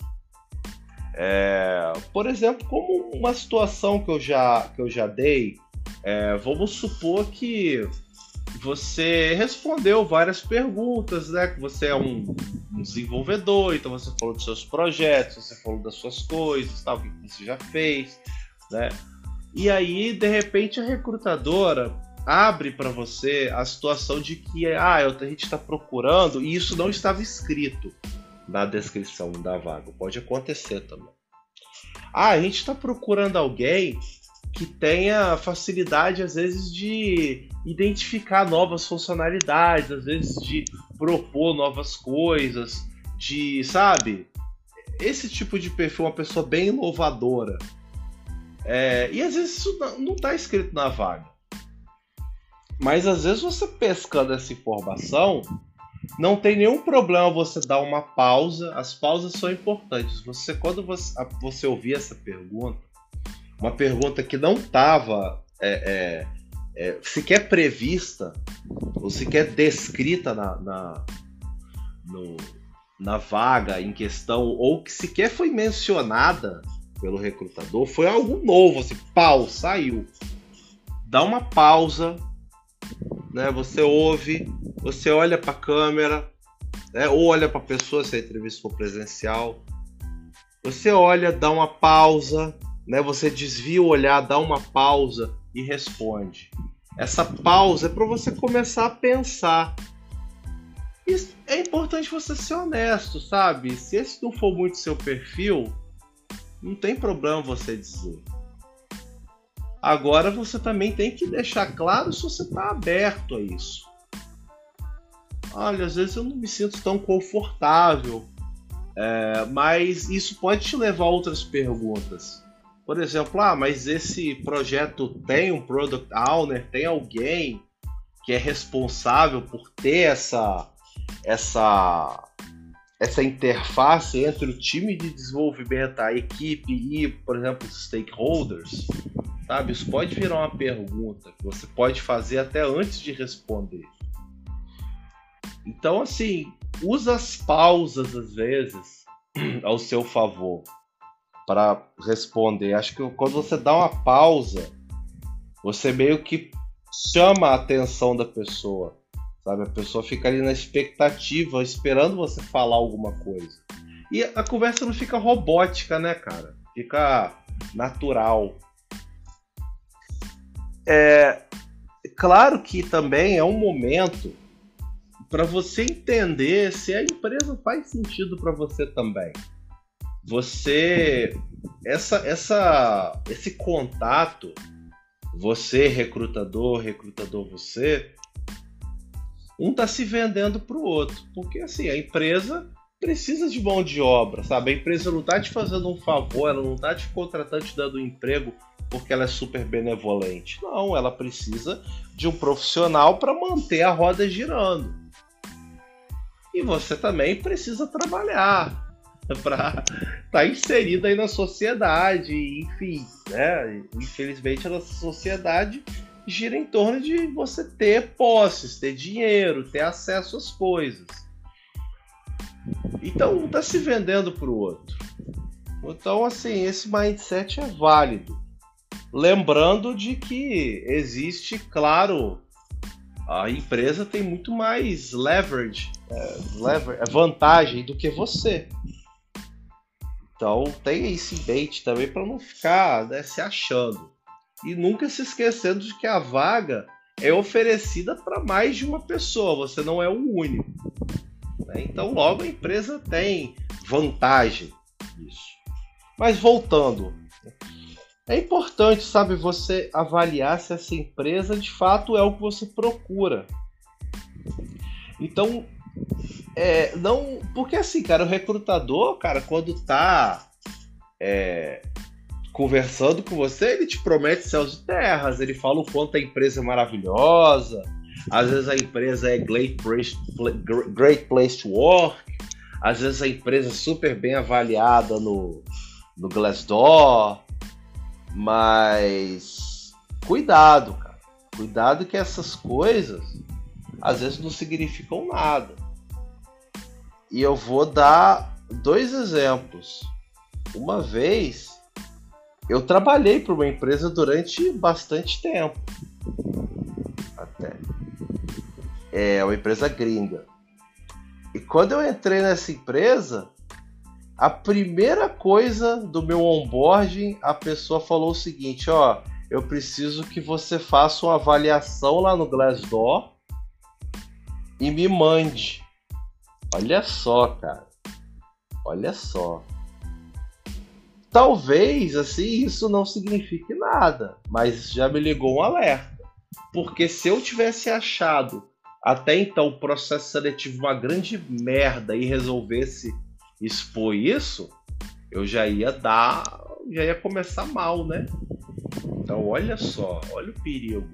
Por exemplo, como uma situação que eu já dei, vamos supor que você respondeu várias perguntas, né? Que você é um desenvolvedor, então você falou dos seus projetos, você falou das suas coisas, tal, o que você já fez, né? E aí, de repente, a recrutadora abre para você a situação de que a gente está procurando, e isso não estava escrito na descrição da vaga. Pode acontecer também. A gente está procurando alguém que tenha facilidade, às vezes, de identificar novas funcionalidades, às vezes de propor novas coisas, sabe? Esse tipo de perfil, uma pessoa bem inovadora. E às vezes isso não está escrito na vaga. Mas às vezes você pescando essa informação, não tem nenhum problema você dar uma pausa. As pausas são importantes. Quando você ouvir essa pergunta, uma pergunta que não estava sequer prevista ou sequer descrita na vaga em questão, ou que sequer foi mencionada pelo recrutador, foi algo novo, assim, saiu. Dá uma pausa, né? Você ouve, você olha para a câmera, né? Ou olha para a pessoa se a entrevista for presencial. Você olha, dá uma pausa, né? Você desvia o olhar, dá uma pausa e responde. Essa pausa é para você começar a pensar. E é importante você ser honesto, sabe? Se esse não for muito seu perfil, não tem problema você dizer. Agora você também tem que deixar claro se você está aberto a isso. Olha, às vezes eu não me sinto tão confortável, mas isso pode te levar a outras perguntas. Por exemplo, mas esse projeto tem um Product Owner, tem alguém que é responsável por ter essa interface entre o time de desenvolvimento, a equipe e, por exemplo, os stakeholders, sabe? Isso pode virar uma pergunta que você pode fazer até antes de responder. Então, assim, usa as pausas, às vezes, ao seu favor para responder. Acho que quando você dá uma pausa, você meio que chama a atenção da pessoa. Sabe? A pessoa fica ali na expectativa, esperando você falar alguma coisa. E a conversa não fica robótica, né, cara? Fica natural. Claro que também é um momento para você entender se a empresa faz sentido para você também. Esse contato, você, recrutador você, um está se vendendo para o outro, porque assim, a empresa precisa de mão de obra, sabe? A empresa não está te fazendo um favor, ela não está te contratando, te dando um emprego porque ela é super benevolente. Não, ela precisa de um profissional para manter a roda girando. E você também precisa trabalhar para estar inserido aí na sociedade, enfim, né? Infelizmente a nossa sociedade gira em torno de você ter posses, ter dinheiro, ter acesso às coisas. Então, um está se vendendo para o outro. Então, assim, esse mindset é válido. Lembrando de que existe, claro, a empresa tem muito mais vantagem do que você. Então, tenha esse bait também para não ficar, né, se achando. E nunca se esquecendo de que a vaga é oferecida para mais de uma pessoa, você não é o único. Então, logo, a empresa tem vantagem nisso. Mas voltando, é importante, sabe, você avaliar se essa empresa de fato é o que você procura. Então, não, porque assim, cara, o recrutador, cara, quando tá conversando com você, ele te promete céus e terras, ele fala o quanto a empresa é maravilhosa, às vezes a empresa é great place to work, Às vezes a empresa é super bem avaliada no Glassdoor, mas cuidado, cara. Cuidado que essas coisas às vezes não significam nada. E eu vou dar 2 exemplos. Uma vez eu trabalhei para uma empresa durante bastante tempo, até. É uma empresa gringa. E quando eu entrei nessa empresa, a primeira coisa do meu onboarding, a pessoa falou o seguinte, ó, eu preciso que você faça uma avaliação lá no Glassdoor e me mande. Olha só, cara. Olha só. Talvez, assim, isso não signifique nada, mas já me ligou um alerta. Porque se eu tivesse achado até então o processo seletivo uma grande merda e resolvesse expor isso, eu já ia começar mal, né? Então olha só, olha o perigo.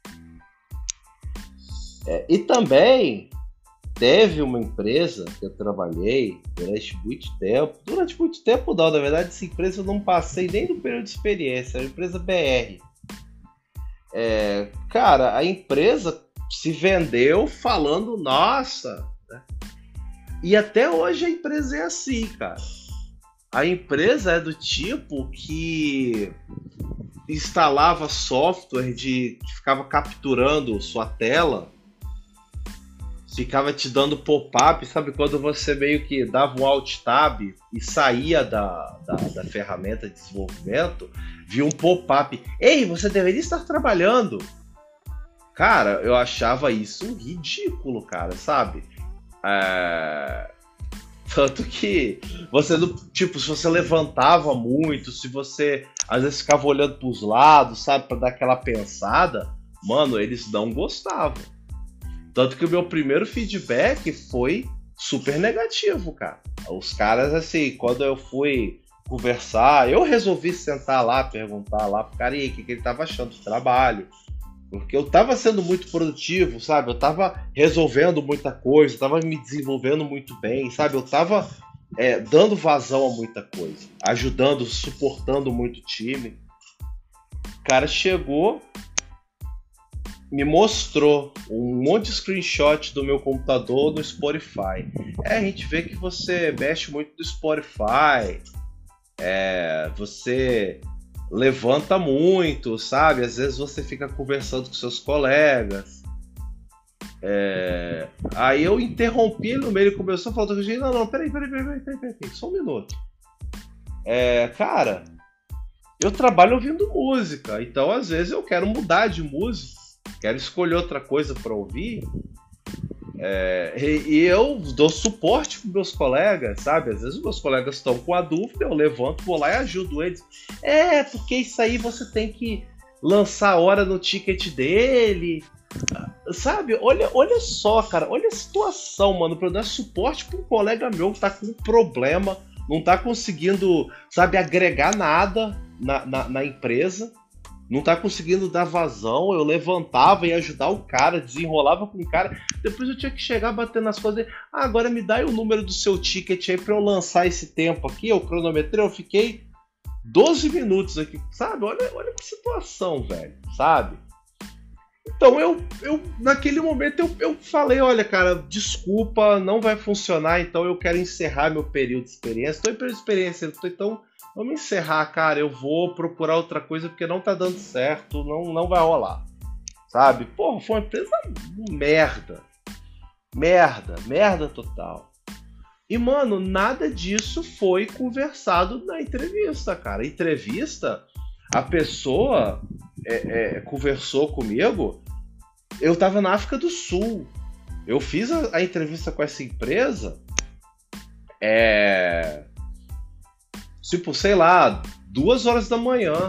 E também teve uma empresa que eu trabalhei durante muito tempo não, na verdade essa empresa eu não passei nem no período de experiência, era uma empresa BR. Cara, a empresa se vendeu falando, nossa, né? E até hoje a empresa é assim, cara. A empresa é do tipo que instalava software que ficava capturando sua tela, ficava te dando pop-up, sabe? Quando você meio que dava um Alt-Tab e saía da ferramenta de desenvolvimento, via um pop-up. Ei, você deveria estar trabalhando. Cara, eu achava isso ridículo, cara, sabe? Tanto que você, tipo, se você levantava muito, se você às vezes ficava olhando pros lados, sabe, pra dar aquela pensada, mano, eles não gostavam. Tanto que o meu primeiro feedback foi super negativo, cara. Os caras, assim, quando eu fui conversar, eu resolvi sentar lá, perguntar lá pro cara, e aí, o que ele tava achando do trabalho? Porque eu tava sendo muito produtivo, sabe? Eu tava resolvendo muita coisa, eu tava me desenvolvendo muito bem, sabe? Eu tava dando vazão a muita coisa, ajudando, suportando muito o time. O cara chegou, me mostrou um monte de screenshot do meu computador no Spotify. A gente vê que você mexe muito no Spotify, você levanta muito, sabe? Às vezes você fica conversando com seus colegas. Aí eu interrompi ele no meio, ele começou a falar, não, peraí, só um minuto. Cara, eu trabalho ouvindo música, então às vezes eu quero mudar de música, quero escolher outra coisa para ouvir. E eu dou suporte para meus colegas, sabe? Às vezes os meus colegas estão com a dúvida, eu levanto, vou lá e ajudo eles. Porque isso aí você tem que lançar a hora no ticket dele, sabe? Olha só, cara, olha a situação, mano. Para dar suporte para um colega meu que tá com um problema, não tá conseguindo, sabe, agregar nada na empresa. Não tá conseguindo dar vazão, eu levantava e ajudar o cara, desenrolava com o cara, depois eu tinha que chegar batendo nas coisas, agora me dá aí o número do seu ticket aí pra eu lançar esse tempo aqui, eu cronometrei, eu fiquei 12 minutos aqui, sabe? Olha que situação, velho, sabe? Então eu naquele momento eu falei, olha cara, desculpa, não vai funcionar, então eu quero encerrar meu período de experiência, estou em período de experiência, então vamos encerrar, cara, eu vou procurar outra coisa porque não tá dando certo, não vai rolar, sabe? Porra, foi uma empresa merda total. E, mano, nada disso foi conversado na entrevista, cara. A entrevista, a pessoa conversou comigo, eu tava na África do Sul, eu fiz a entrevista com essa empresa, tipo, sei lá, 2 horas da manhã.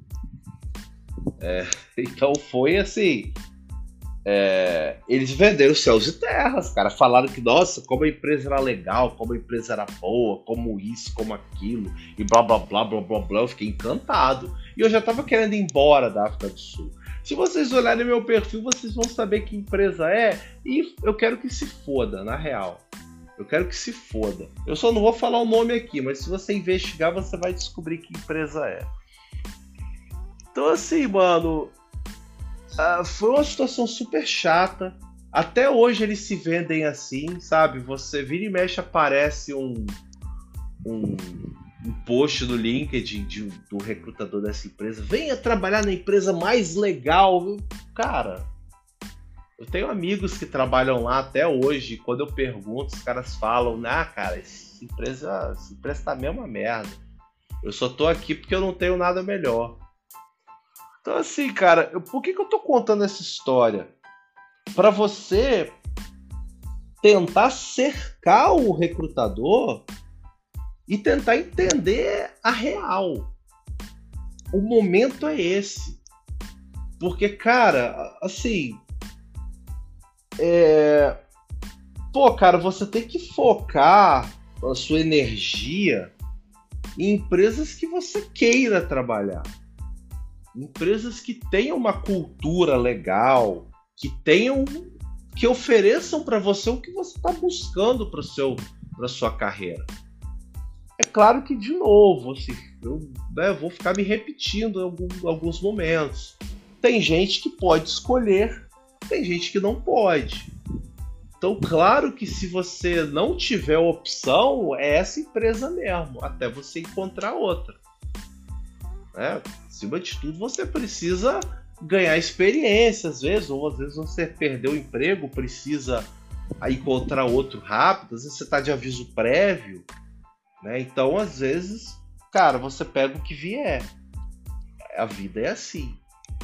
Então foi assim. Eles venderam céus e terras, cara. Falaram que, nossa, como a empresa era legal, como a empresa era boa, como isso, como aquilo, e blá blá blá blá blá blá. Eu fiquei encantado. E eu já tava querendo ir embora da África do Sul. Se vocês olharem meu perfil, vocês vão saber que empresa é. E eu quero que se foda, na real. Eu quero que se foda. Eu só não vou falar o nome aqui, mas se você investigar, você vai descobrir que empresa é. Então, assim, mano, foi uma situação super chata. Até hoje eles se vendem assim, sabe? Você vira e mexe, aparece um post no LinkedIn do recrutador dessa empresa. Venha trabalhar na empresa mais legal. Cara, eu tenho amigos que trabalham lá até hoje. Quando eu pergunto, os caras falam: cara, essa empresa tá a mesma merda. Eu só tô aqui porque eu não tenho nada melhor. Então, assim, cara, por que eu tô contando essa história? Pra você tentar cercar o recrutador e tentar entender a real. O momento é esse. Porque, cara, assim... cara, você tem que focar a sua energia em empresas que você queira trabalhar. Empresas que tenham uma cultura legal, que ofereçam para você o que você está buscando para sua carreira. É claro que, de novo, assim, eu vou ficar me repetindo em alguns momentos. Tem gente que pode escolher, tem gente que não pode. Então, claro que se você não tiver opção, é essa empresa mesmo, até você encontrar outra. Acima de tudo, você precisa ganhar experiência, às vezes, ou às vezes você perdeu o emprego, precisa encontrar outro rápido, às vezes você está de aviso prévio, né? Então, às vezes, cara, você pega o que vier. A vida é assim.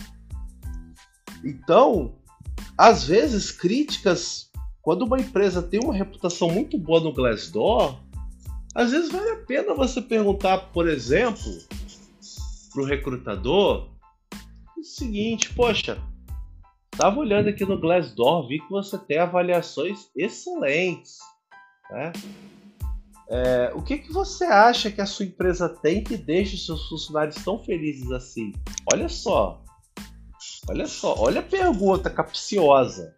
Então, às vezes, críticas, quando uma empresa tem uma reputação muito boa no Glassdoor, às vezes vale a pena você perguntar, por exemplo, para o recrutador o seguinte: poxa, estava olhando aqui no Glassdoor, vi que você tem avaliações excelentes, né? O que você acha que a sua empresa tem que deixa os seus funcionários tão felizes assim? Olha só, olha a pergunta capciosa.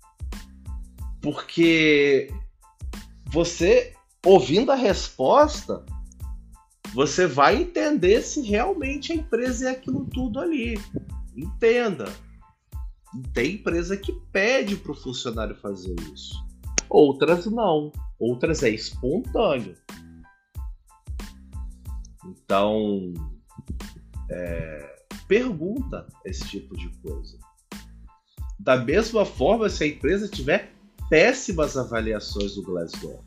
Porque você, ouvindo a resposta, você vai entender se realmente a empresa é aquilo tudo ali. Entenda. Tem empresa que pede para o funcionário fazer isso. Outras não. Outras é espontâneo. Então, pergunta esse tipo de coisa. Da mesma forma, se a empresa tiver péssimas avaliações do Glassdoor.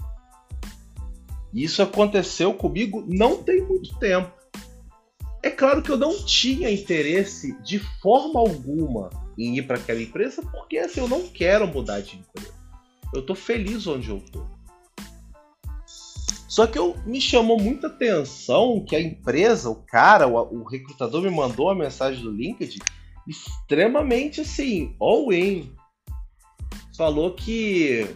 Isso aconteceu comigo não tem muito tempo. É claro que eu não tinha interesse de forma alguma em ir para aquela empresa, porque assim, eu não quero mudar de empresa. Eu estou feliz onde eu estou. Só que me chamou muita atenção que a empresa, o recrutador me mandou uma mensagem do LinkedIn extremamente assim, all in. Falou que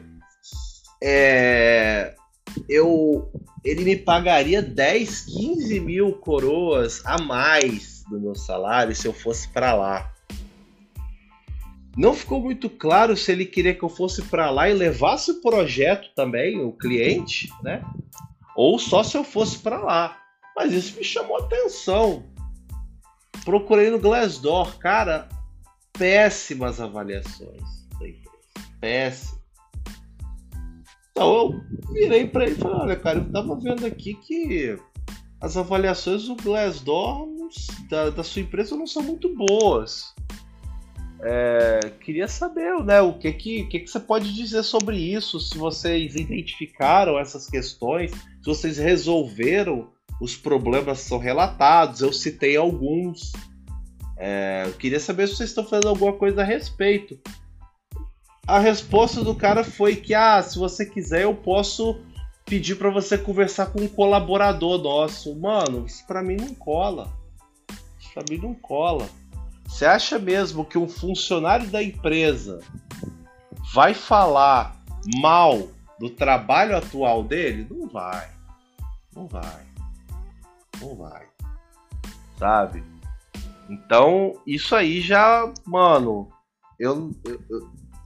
ele me pagaria 10, 15 mil coroas a mais do meu salário se eu fosse para lá. Não ficou muito claro se ele queria que eu fosse para lá e levasse o projeto também, o cliente, né? Ou só se eu fosse para lá. Mas isso me chamou a atenção. Procurei no Glassdoor, cara, péssimas avaliações da empresa. Péssimas. Então eu virei para ele e falei: olha, cara, eu tava vendo aqui que as avaliações do Glassdoor da sua empresa não são muito boas. Queria saber, né, o que você pode dizer sobre isso, se vocês identificaram essas questões, se vocês resolveram os problemas que são relatados. Eu citei alguns. Eu queria saber se vocês estão fazendo alguma coisa a respeito. A resposta do cara foi que, se você quiser, eu posso pedir para você conversar com um colaborador nosso. Mano, isso para mim não cola. Isso para mim não cola. Você acha mesmo que um funcionário da empresa vai falar mal do trabalho atual dele? Não vai. Não vai. Não vai. Sabe? Então, isso aí já, mano,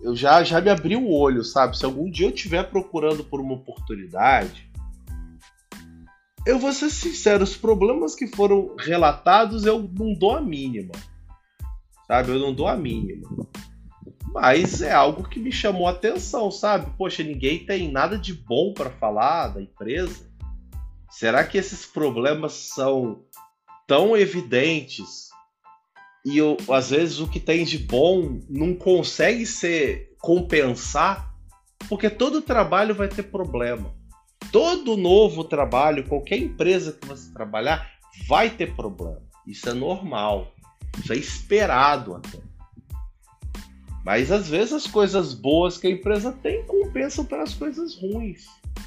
eu já me abri o olho, sabe? Se algum dia eu estiver procurando por uma oportunidade, eu vou ser sincero, os problemas que foram relatados eu não dou a mínima, sabe? Eu não dou a mínima. Mas é algo que me chamou a atenção, sabe? Poxa, ninguém tem nada de bom para falar da empresa. Será que esses problemas são tão evidentes e às vezes o que tem de bom não consegue compensar? Porque todo trabalho vai ter problema. Todo novo trabalho, qualquer empresa que você trabalhar, vai ter problema. Isso é normal. Isso é esperado até. Mas às vezes as coisas boas que a empresa tem compensam pelas coisas ruins.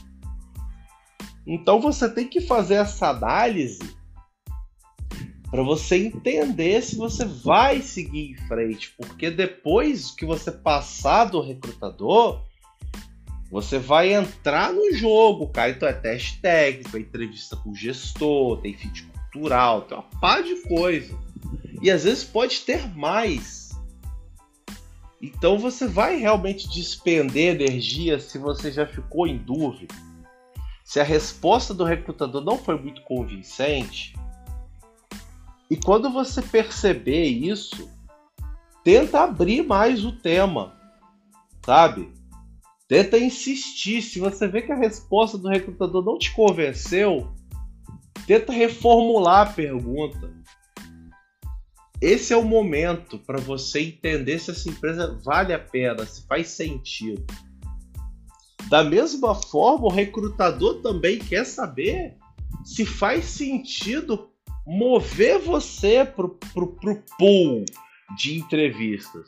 Então você tem que fazer essa análise para você entender se você vai seguir em frente. Porque depois que você passar do recrutador, você vai entrar no jogo, cara. Então é teste técnico, é entrevista com o gestor, tem fit cultural, tem uma par de coisa. E às vezes pode ter mais. Então você vai realmente despender energia se você já ficou em dúvida. Se a resposta do recrutador não foi muito convincente. E quando você perceber isso, tenta abrir mais o tema, sabe? Tenta insistir. Se você vê que a resposta do recrutador não te convenceu, tenta reformular a pergunta. Esse é o momento para você entender se essa empresa vale a pena, se faz sentido. Da mesma forma, o recrutador também quer saber se faz sentido mover você pro pool de entrevistas.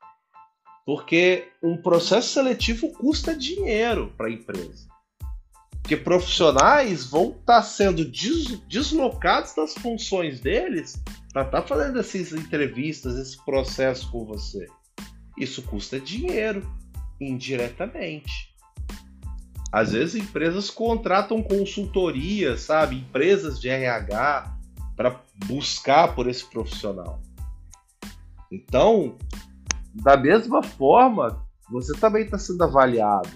Porque um processo seletivo custa dinheiro para a empresa. Porque profissionais vão estar sendo deslocados das funções deles para estar fazendo essas entrevistas, esse processo com você. Isso custa dinheiro, indiretamente. Às vezes empresas contratam consultoria, sabe? Empresas de RH para buscar por esse profissional. Então, da mesma forma, você também está sendo avaliado.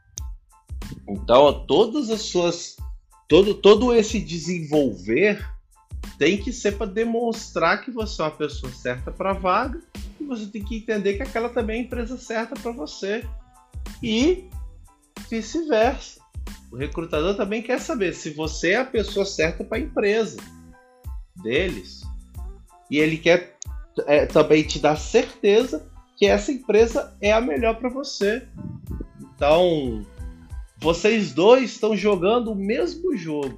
Então, todas as suas, todo esse desenvolver tem que ser para demonstrar que você é uma pessoa certa para a vaga e você tem que entender que aquela também é a empresa certa para você. E vice-versa. O recrutador também quer saber se você é a pessoa certa para a empresa deles. E ele quer também te dar certeza que essa empresa é a melhor para você. Então, vocês dois estão jogando o mesmo jogo.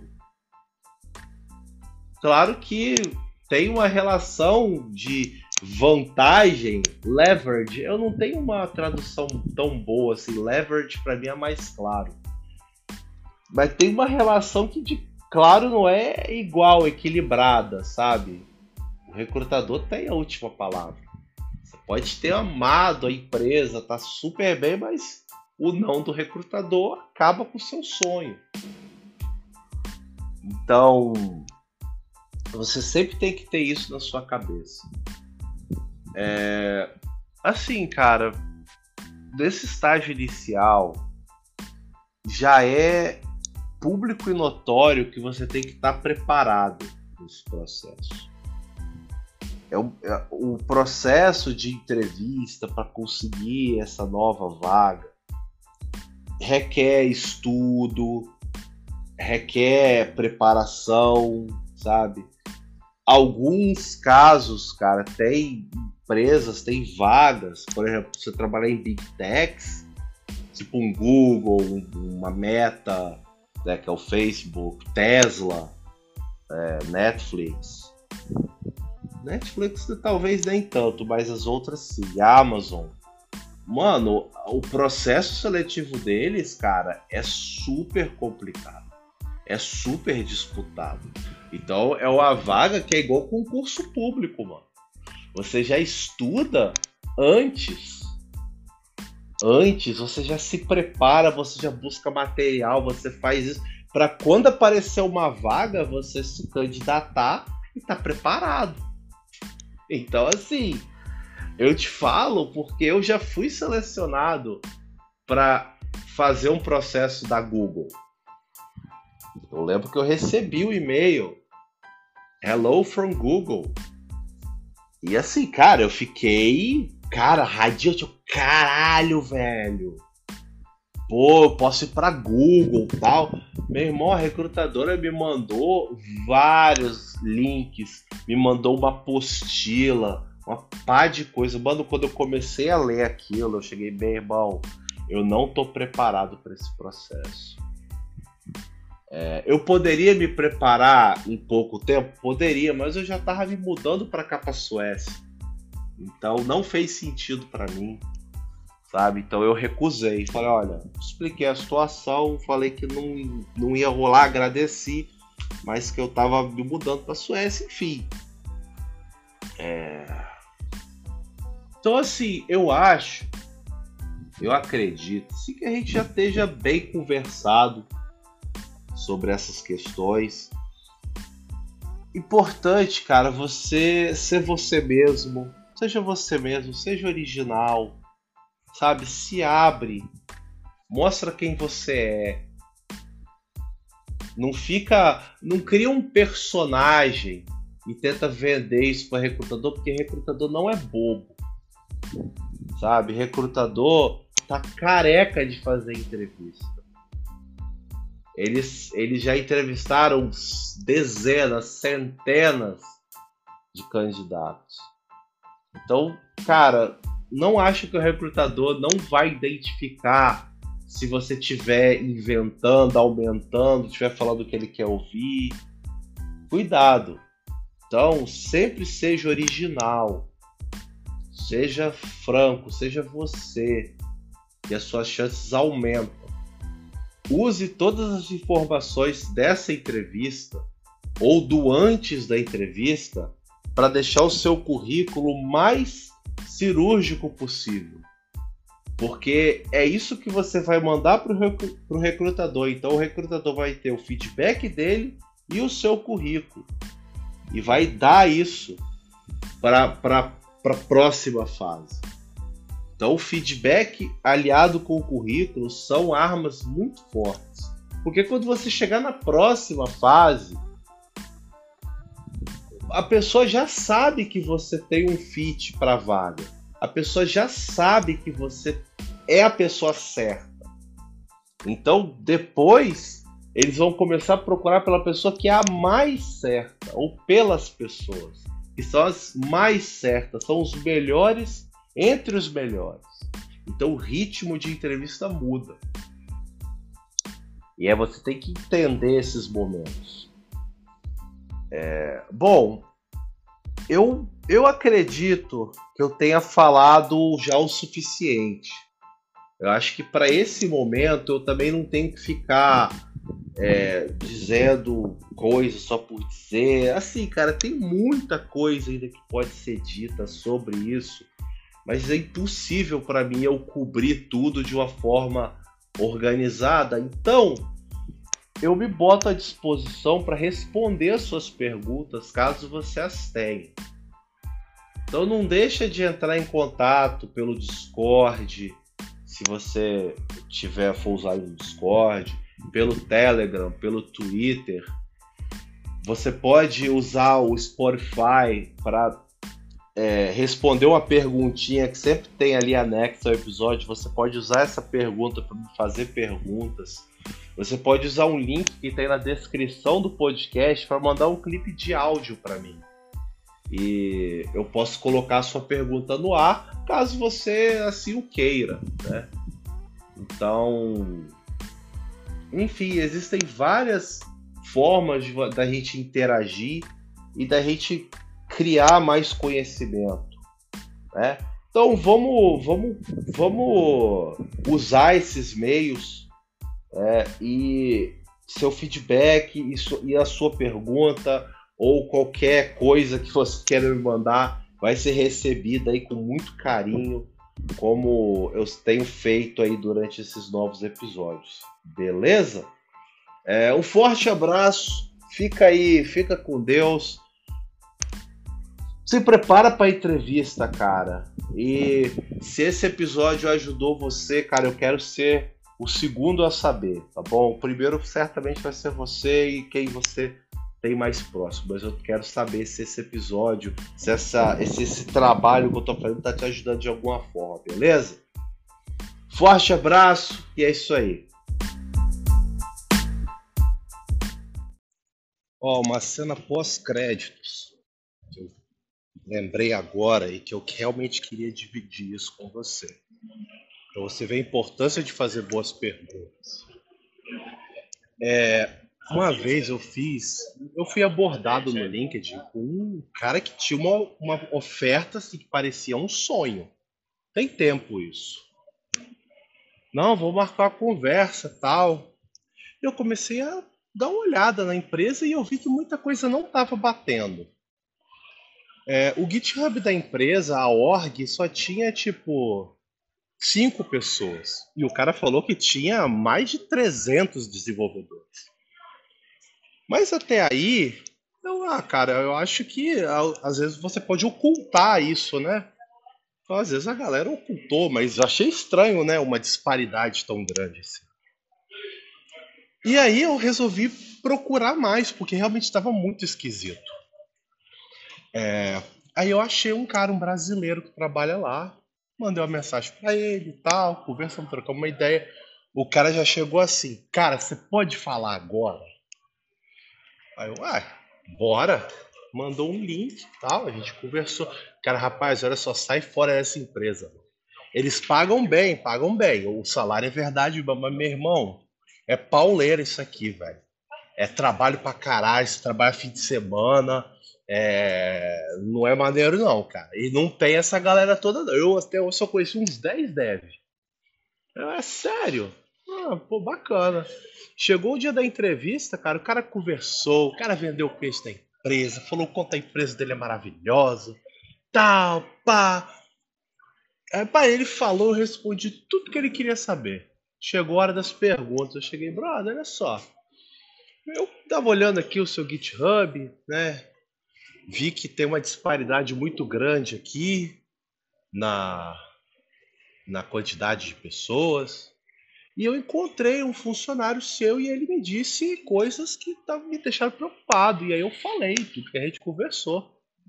Claro que tem uma relação de vantagem, leverage. Eu não tenho uma tradução tão boa assim. Leverage para mim é mais claro. Mas tem uma relação que, claro, não é igual, equilibrada, sabe? O recrutador tem a última palavra. Você pode ter amado a empresa, tá super bem, mas o não do recrutador acaba com o seu sonho. Então, você sempre tem que ter isso na sua cabeça. Assim, cara, nesse estágio inicial, já é público e notório que você tem que estar preparado nesse processo. O processo de entrevista para conseguir essa nova vaga requer estudo, requer preparação, sabe? Alguns casos, cara, tem empresas, tem vagas, por exemplo, você trabalhar em Big Techs, tipo um Google, uma Meta, né, que é o Facebook, Tesla, Netflix. Netflix talvez nem tanto, mas as outras sim, Amazon. Mano, o processo seletivo deles, cara, é super complicado. É super disputado. Então é uma vaga que é igual concurso público, mano. Você já estuda antes. Antes, você já se prepara, você já busca material, você faz isso. Para quando aparecer uma vaga, você se candidatar e tá preparado. Então, assim, Eu te falo porque eu já fui selecionado para fazer um processo da Google. Eu lembro que eu recebi o e-mail Hello from Google. E assim, cara, eu fiquei, cara, radiante, caralho, velho. Pô, eu posso ir pra Google e tal. Meu irmão, a recrutadora me mandou vários links, me mandou uma apostila, uma pá de coisa. Mano, quando eu comecei a ler aquilo, eu cheguei bem, irmão, eu não tô preparado para esse processo. Eu poderia me preparar em pouco tempo? Poderia, mas eu já tava me mudando pra cá, pra Suécia. Então não fez sentido pra mim. Sabe? Então eu recusei, falei, olha, expliquei a situação, falei que não ia rolar, agradeci, mas que eu tava me mudando pra Suécia, enfim. Então assim, eu acredito, sim, que a gente já esteja bem conversado sobre essas questões. Importante, cara, você ser você mesmo, seja original, sabe? Se abre, mostra quem você é. Não cria um personagem e tenta vender isso para recrutador, porque recrutador não é bobo, sabe? Recrutador tá careca de fazer entrevista. Eles já entrevistaram dezenas, centenas de candidatos. Então, cara, não acho que o recrutador não vai identificar se você estiver inventando, aumentando, estiver falando o que ele quer ouvir. Cuidado. Então, sempre seja original. Seja franco, seja você. E as suas chances aumentam. Use todas as informações dessa entrevista ou do antes da entrevista para deixar o seu currículo mais cirúrgico possível, porque é isso que você vai mandar para o recrutador. Então o recrutador vai ter o feedback dele e o seu currículo e vai dar isso para a próxima fase. Então o feedback aliado com o currículo são armas muito fortes, porque quando você chegar na próxima fase, a pessoa já sabe que você tem um fit para a vaga. A pessoa já sabe que você é a pessoa certa. Então, depois, eles vão começar a procurar pela pessoa que é a mais certa, ou pelas pessoas, que são as mais certas, são os melhores entre os melhores. Então, o ritmo de entrevista muda. E aí você tem que entender esses momentos. Bom, eu acredito que eu tenha falado já o suficiente. Eu acho que para esse momento eu também não tenho que ficar dizendo coisas só por dizer. Assim, cara, tem muita coisa ainda que pode ser dita sobre isso, mas é impossível para mim eu cobrir tudo de uma forma organizada. Então, eu me boto à disposição para responder as suas perguntas, caso você as tenha. Então não deixa de entrar em contato pelo Discord, se você for usar o Discord, pelo Telegram, pelo Twitter. Você pode usar o Spotify para responder uma perguntinha que sempre tem ali anexo ao episódio. Você pode usar essa pergunta para me fazer perguntas. Você pode usar um link que tem na descrição do podcast para mandar um clipe de áudio para mim. E eu posso colocar a sua pergunta no ar, caso você assim o queira, né? Então, enfim, existem várias formas da gente interagir e da gente criar mais conhecimento, né? Então vamos usar esses meios, e seu feedback e a sua pergunta ou qualquer coisa que você queira me mandar vai ser recebida aí com muito carinho, como eu tenho feito aí durante esses novos episódios, beleza? Um forte abraço, fica aí, fica com Deus. Se prepara para a entrevista, cara. E se esse episódio ajudou você, cara, eu quero ser o segundo a saber, tá bom? O primeiro certamente vai ser você e quem você tem mais próximo, mas eu quero saber se esse episódio, se esse trabalho que eu tô fazendo tá te ajudando de alguma forma, beleza? Forte abraço e é isso aí. Ó, uma cena pós-créditos que eu lembrei agora e que eu realmente queria dividir isso com você. Para você ver a importância de fazer boas perguntas. Uma vez eu fui abordado no LinkedIn com um cara que tinha uma oferta assim, que parecia um sonho. Tem tempo isso. Não, vou marcar uma conversa, tal. Eu comecei a dar uma olhada na empresa e eu vi que muita coisa não estava batendo. O GitHub da empresa, a org, só tinha tipo 5 pessoas. E o cara falou que tinha mais de 300 desenvolvedores. Mas até aí, cara, eu acho que às vezes você pode ocultar isso, né? Então, às vezes a galera ocultou, mas achei estranho, né? Uma disparidade tão grande assim. E aí eu resolvi procurar mais, porque realmente estava muito esquisito. Aí eu achei um cara, um brasileiro que trabalha lá, mandei uma mensagem pra ele e tal, conversamos, trocamos uma ideia. O cara já chegou assim, cara, você pode falar agora? Aí eu, bora. Mandou um link e tal, a gente conversou. Cara, rapaz, olha só, sai fora dessa empresa. Eles pagam bem, pagam bem. O salário é verdade, mas meu irmão, é pauleira isso aqui, velho. É trabalho pra caralho, você trabalha fim de semana. Não é maneiro não, cara. E não tem essa galera toda não. Eu só conheci uns 10 devs. É sério. Pô, bacana. Chegou o dia da entrevista, cara, o cara conversou, o cara vendeu o peixe da empresa, falou o quanto a empresa dele é maravilhosa, tal, pá. Aí, pá, ele falou, eu respondi tudo que ele queria saber. Chegou a hora das perguntas, eu cheguei, brother, olha só. Eu tava olhando aqui o seu GitHub, né? Vi que tem uma disparidade muito grande aqui na, na quantidade de pessoas. E eu encontrei um funcionário seu e ele me disse coisas que me deixaram preocupado. E aí eu falei tudo que a gente conversou.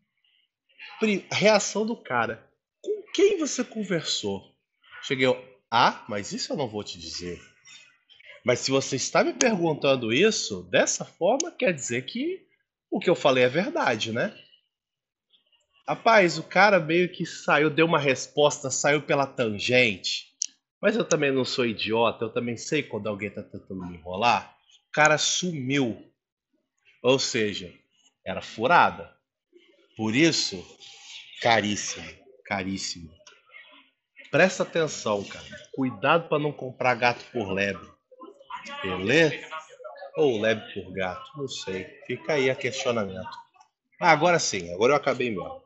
Reação do cara. Com quem você conversou? Cheguei eu, mas isso eu não vou te dizer. Mas se você está me perguntando isso, dessa forma quer dizer que o que eu falei é verdade, né? Rapaz, o cara meio que saiu, deu uma resposta, saiu pela tangente. Mas eu também não sou idiota, eu também sei quando alguém tá tentando me enrolar. O cara sumiu. Ou seja, era furada. Por isso, caríssimo, caríssimo. Presta atenção, cara. Cuidado para não comprar gato por lebre. Beleza? Ou lebre por gato, não sei. Fica aí a questionamento. Agora sim, agora eu acabei mesmo.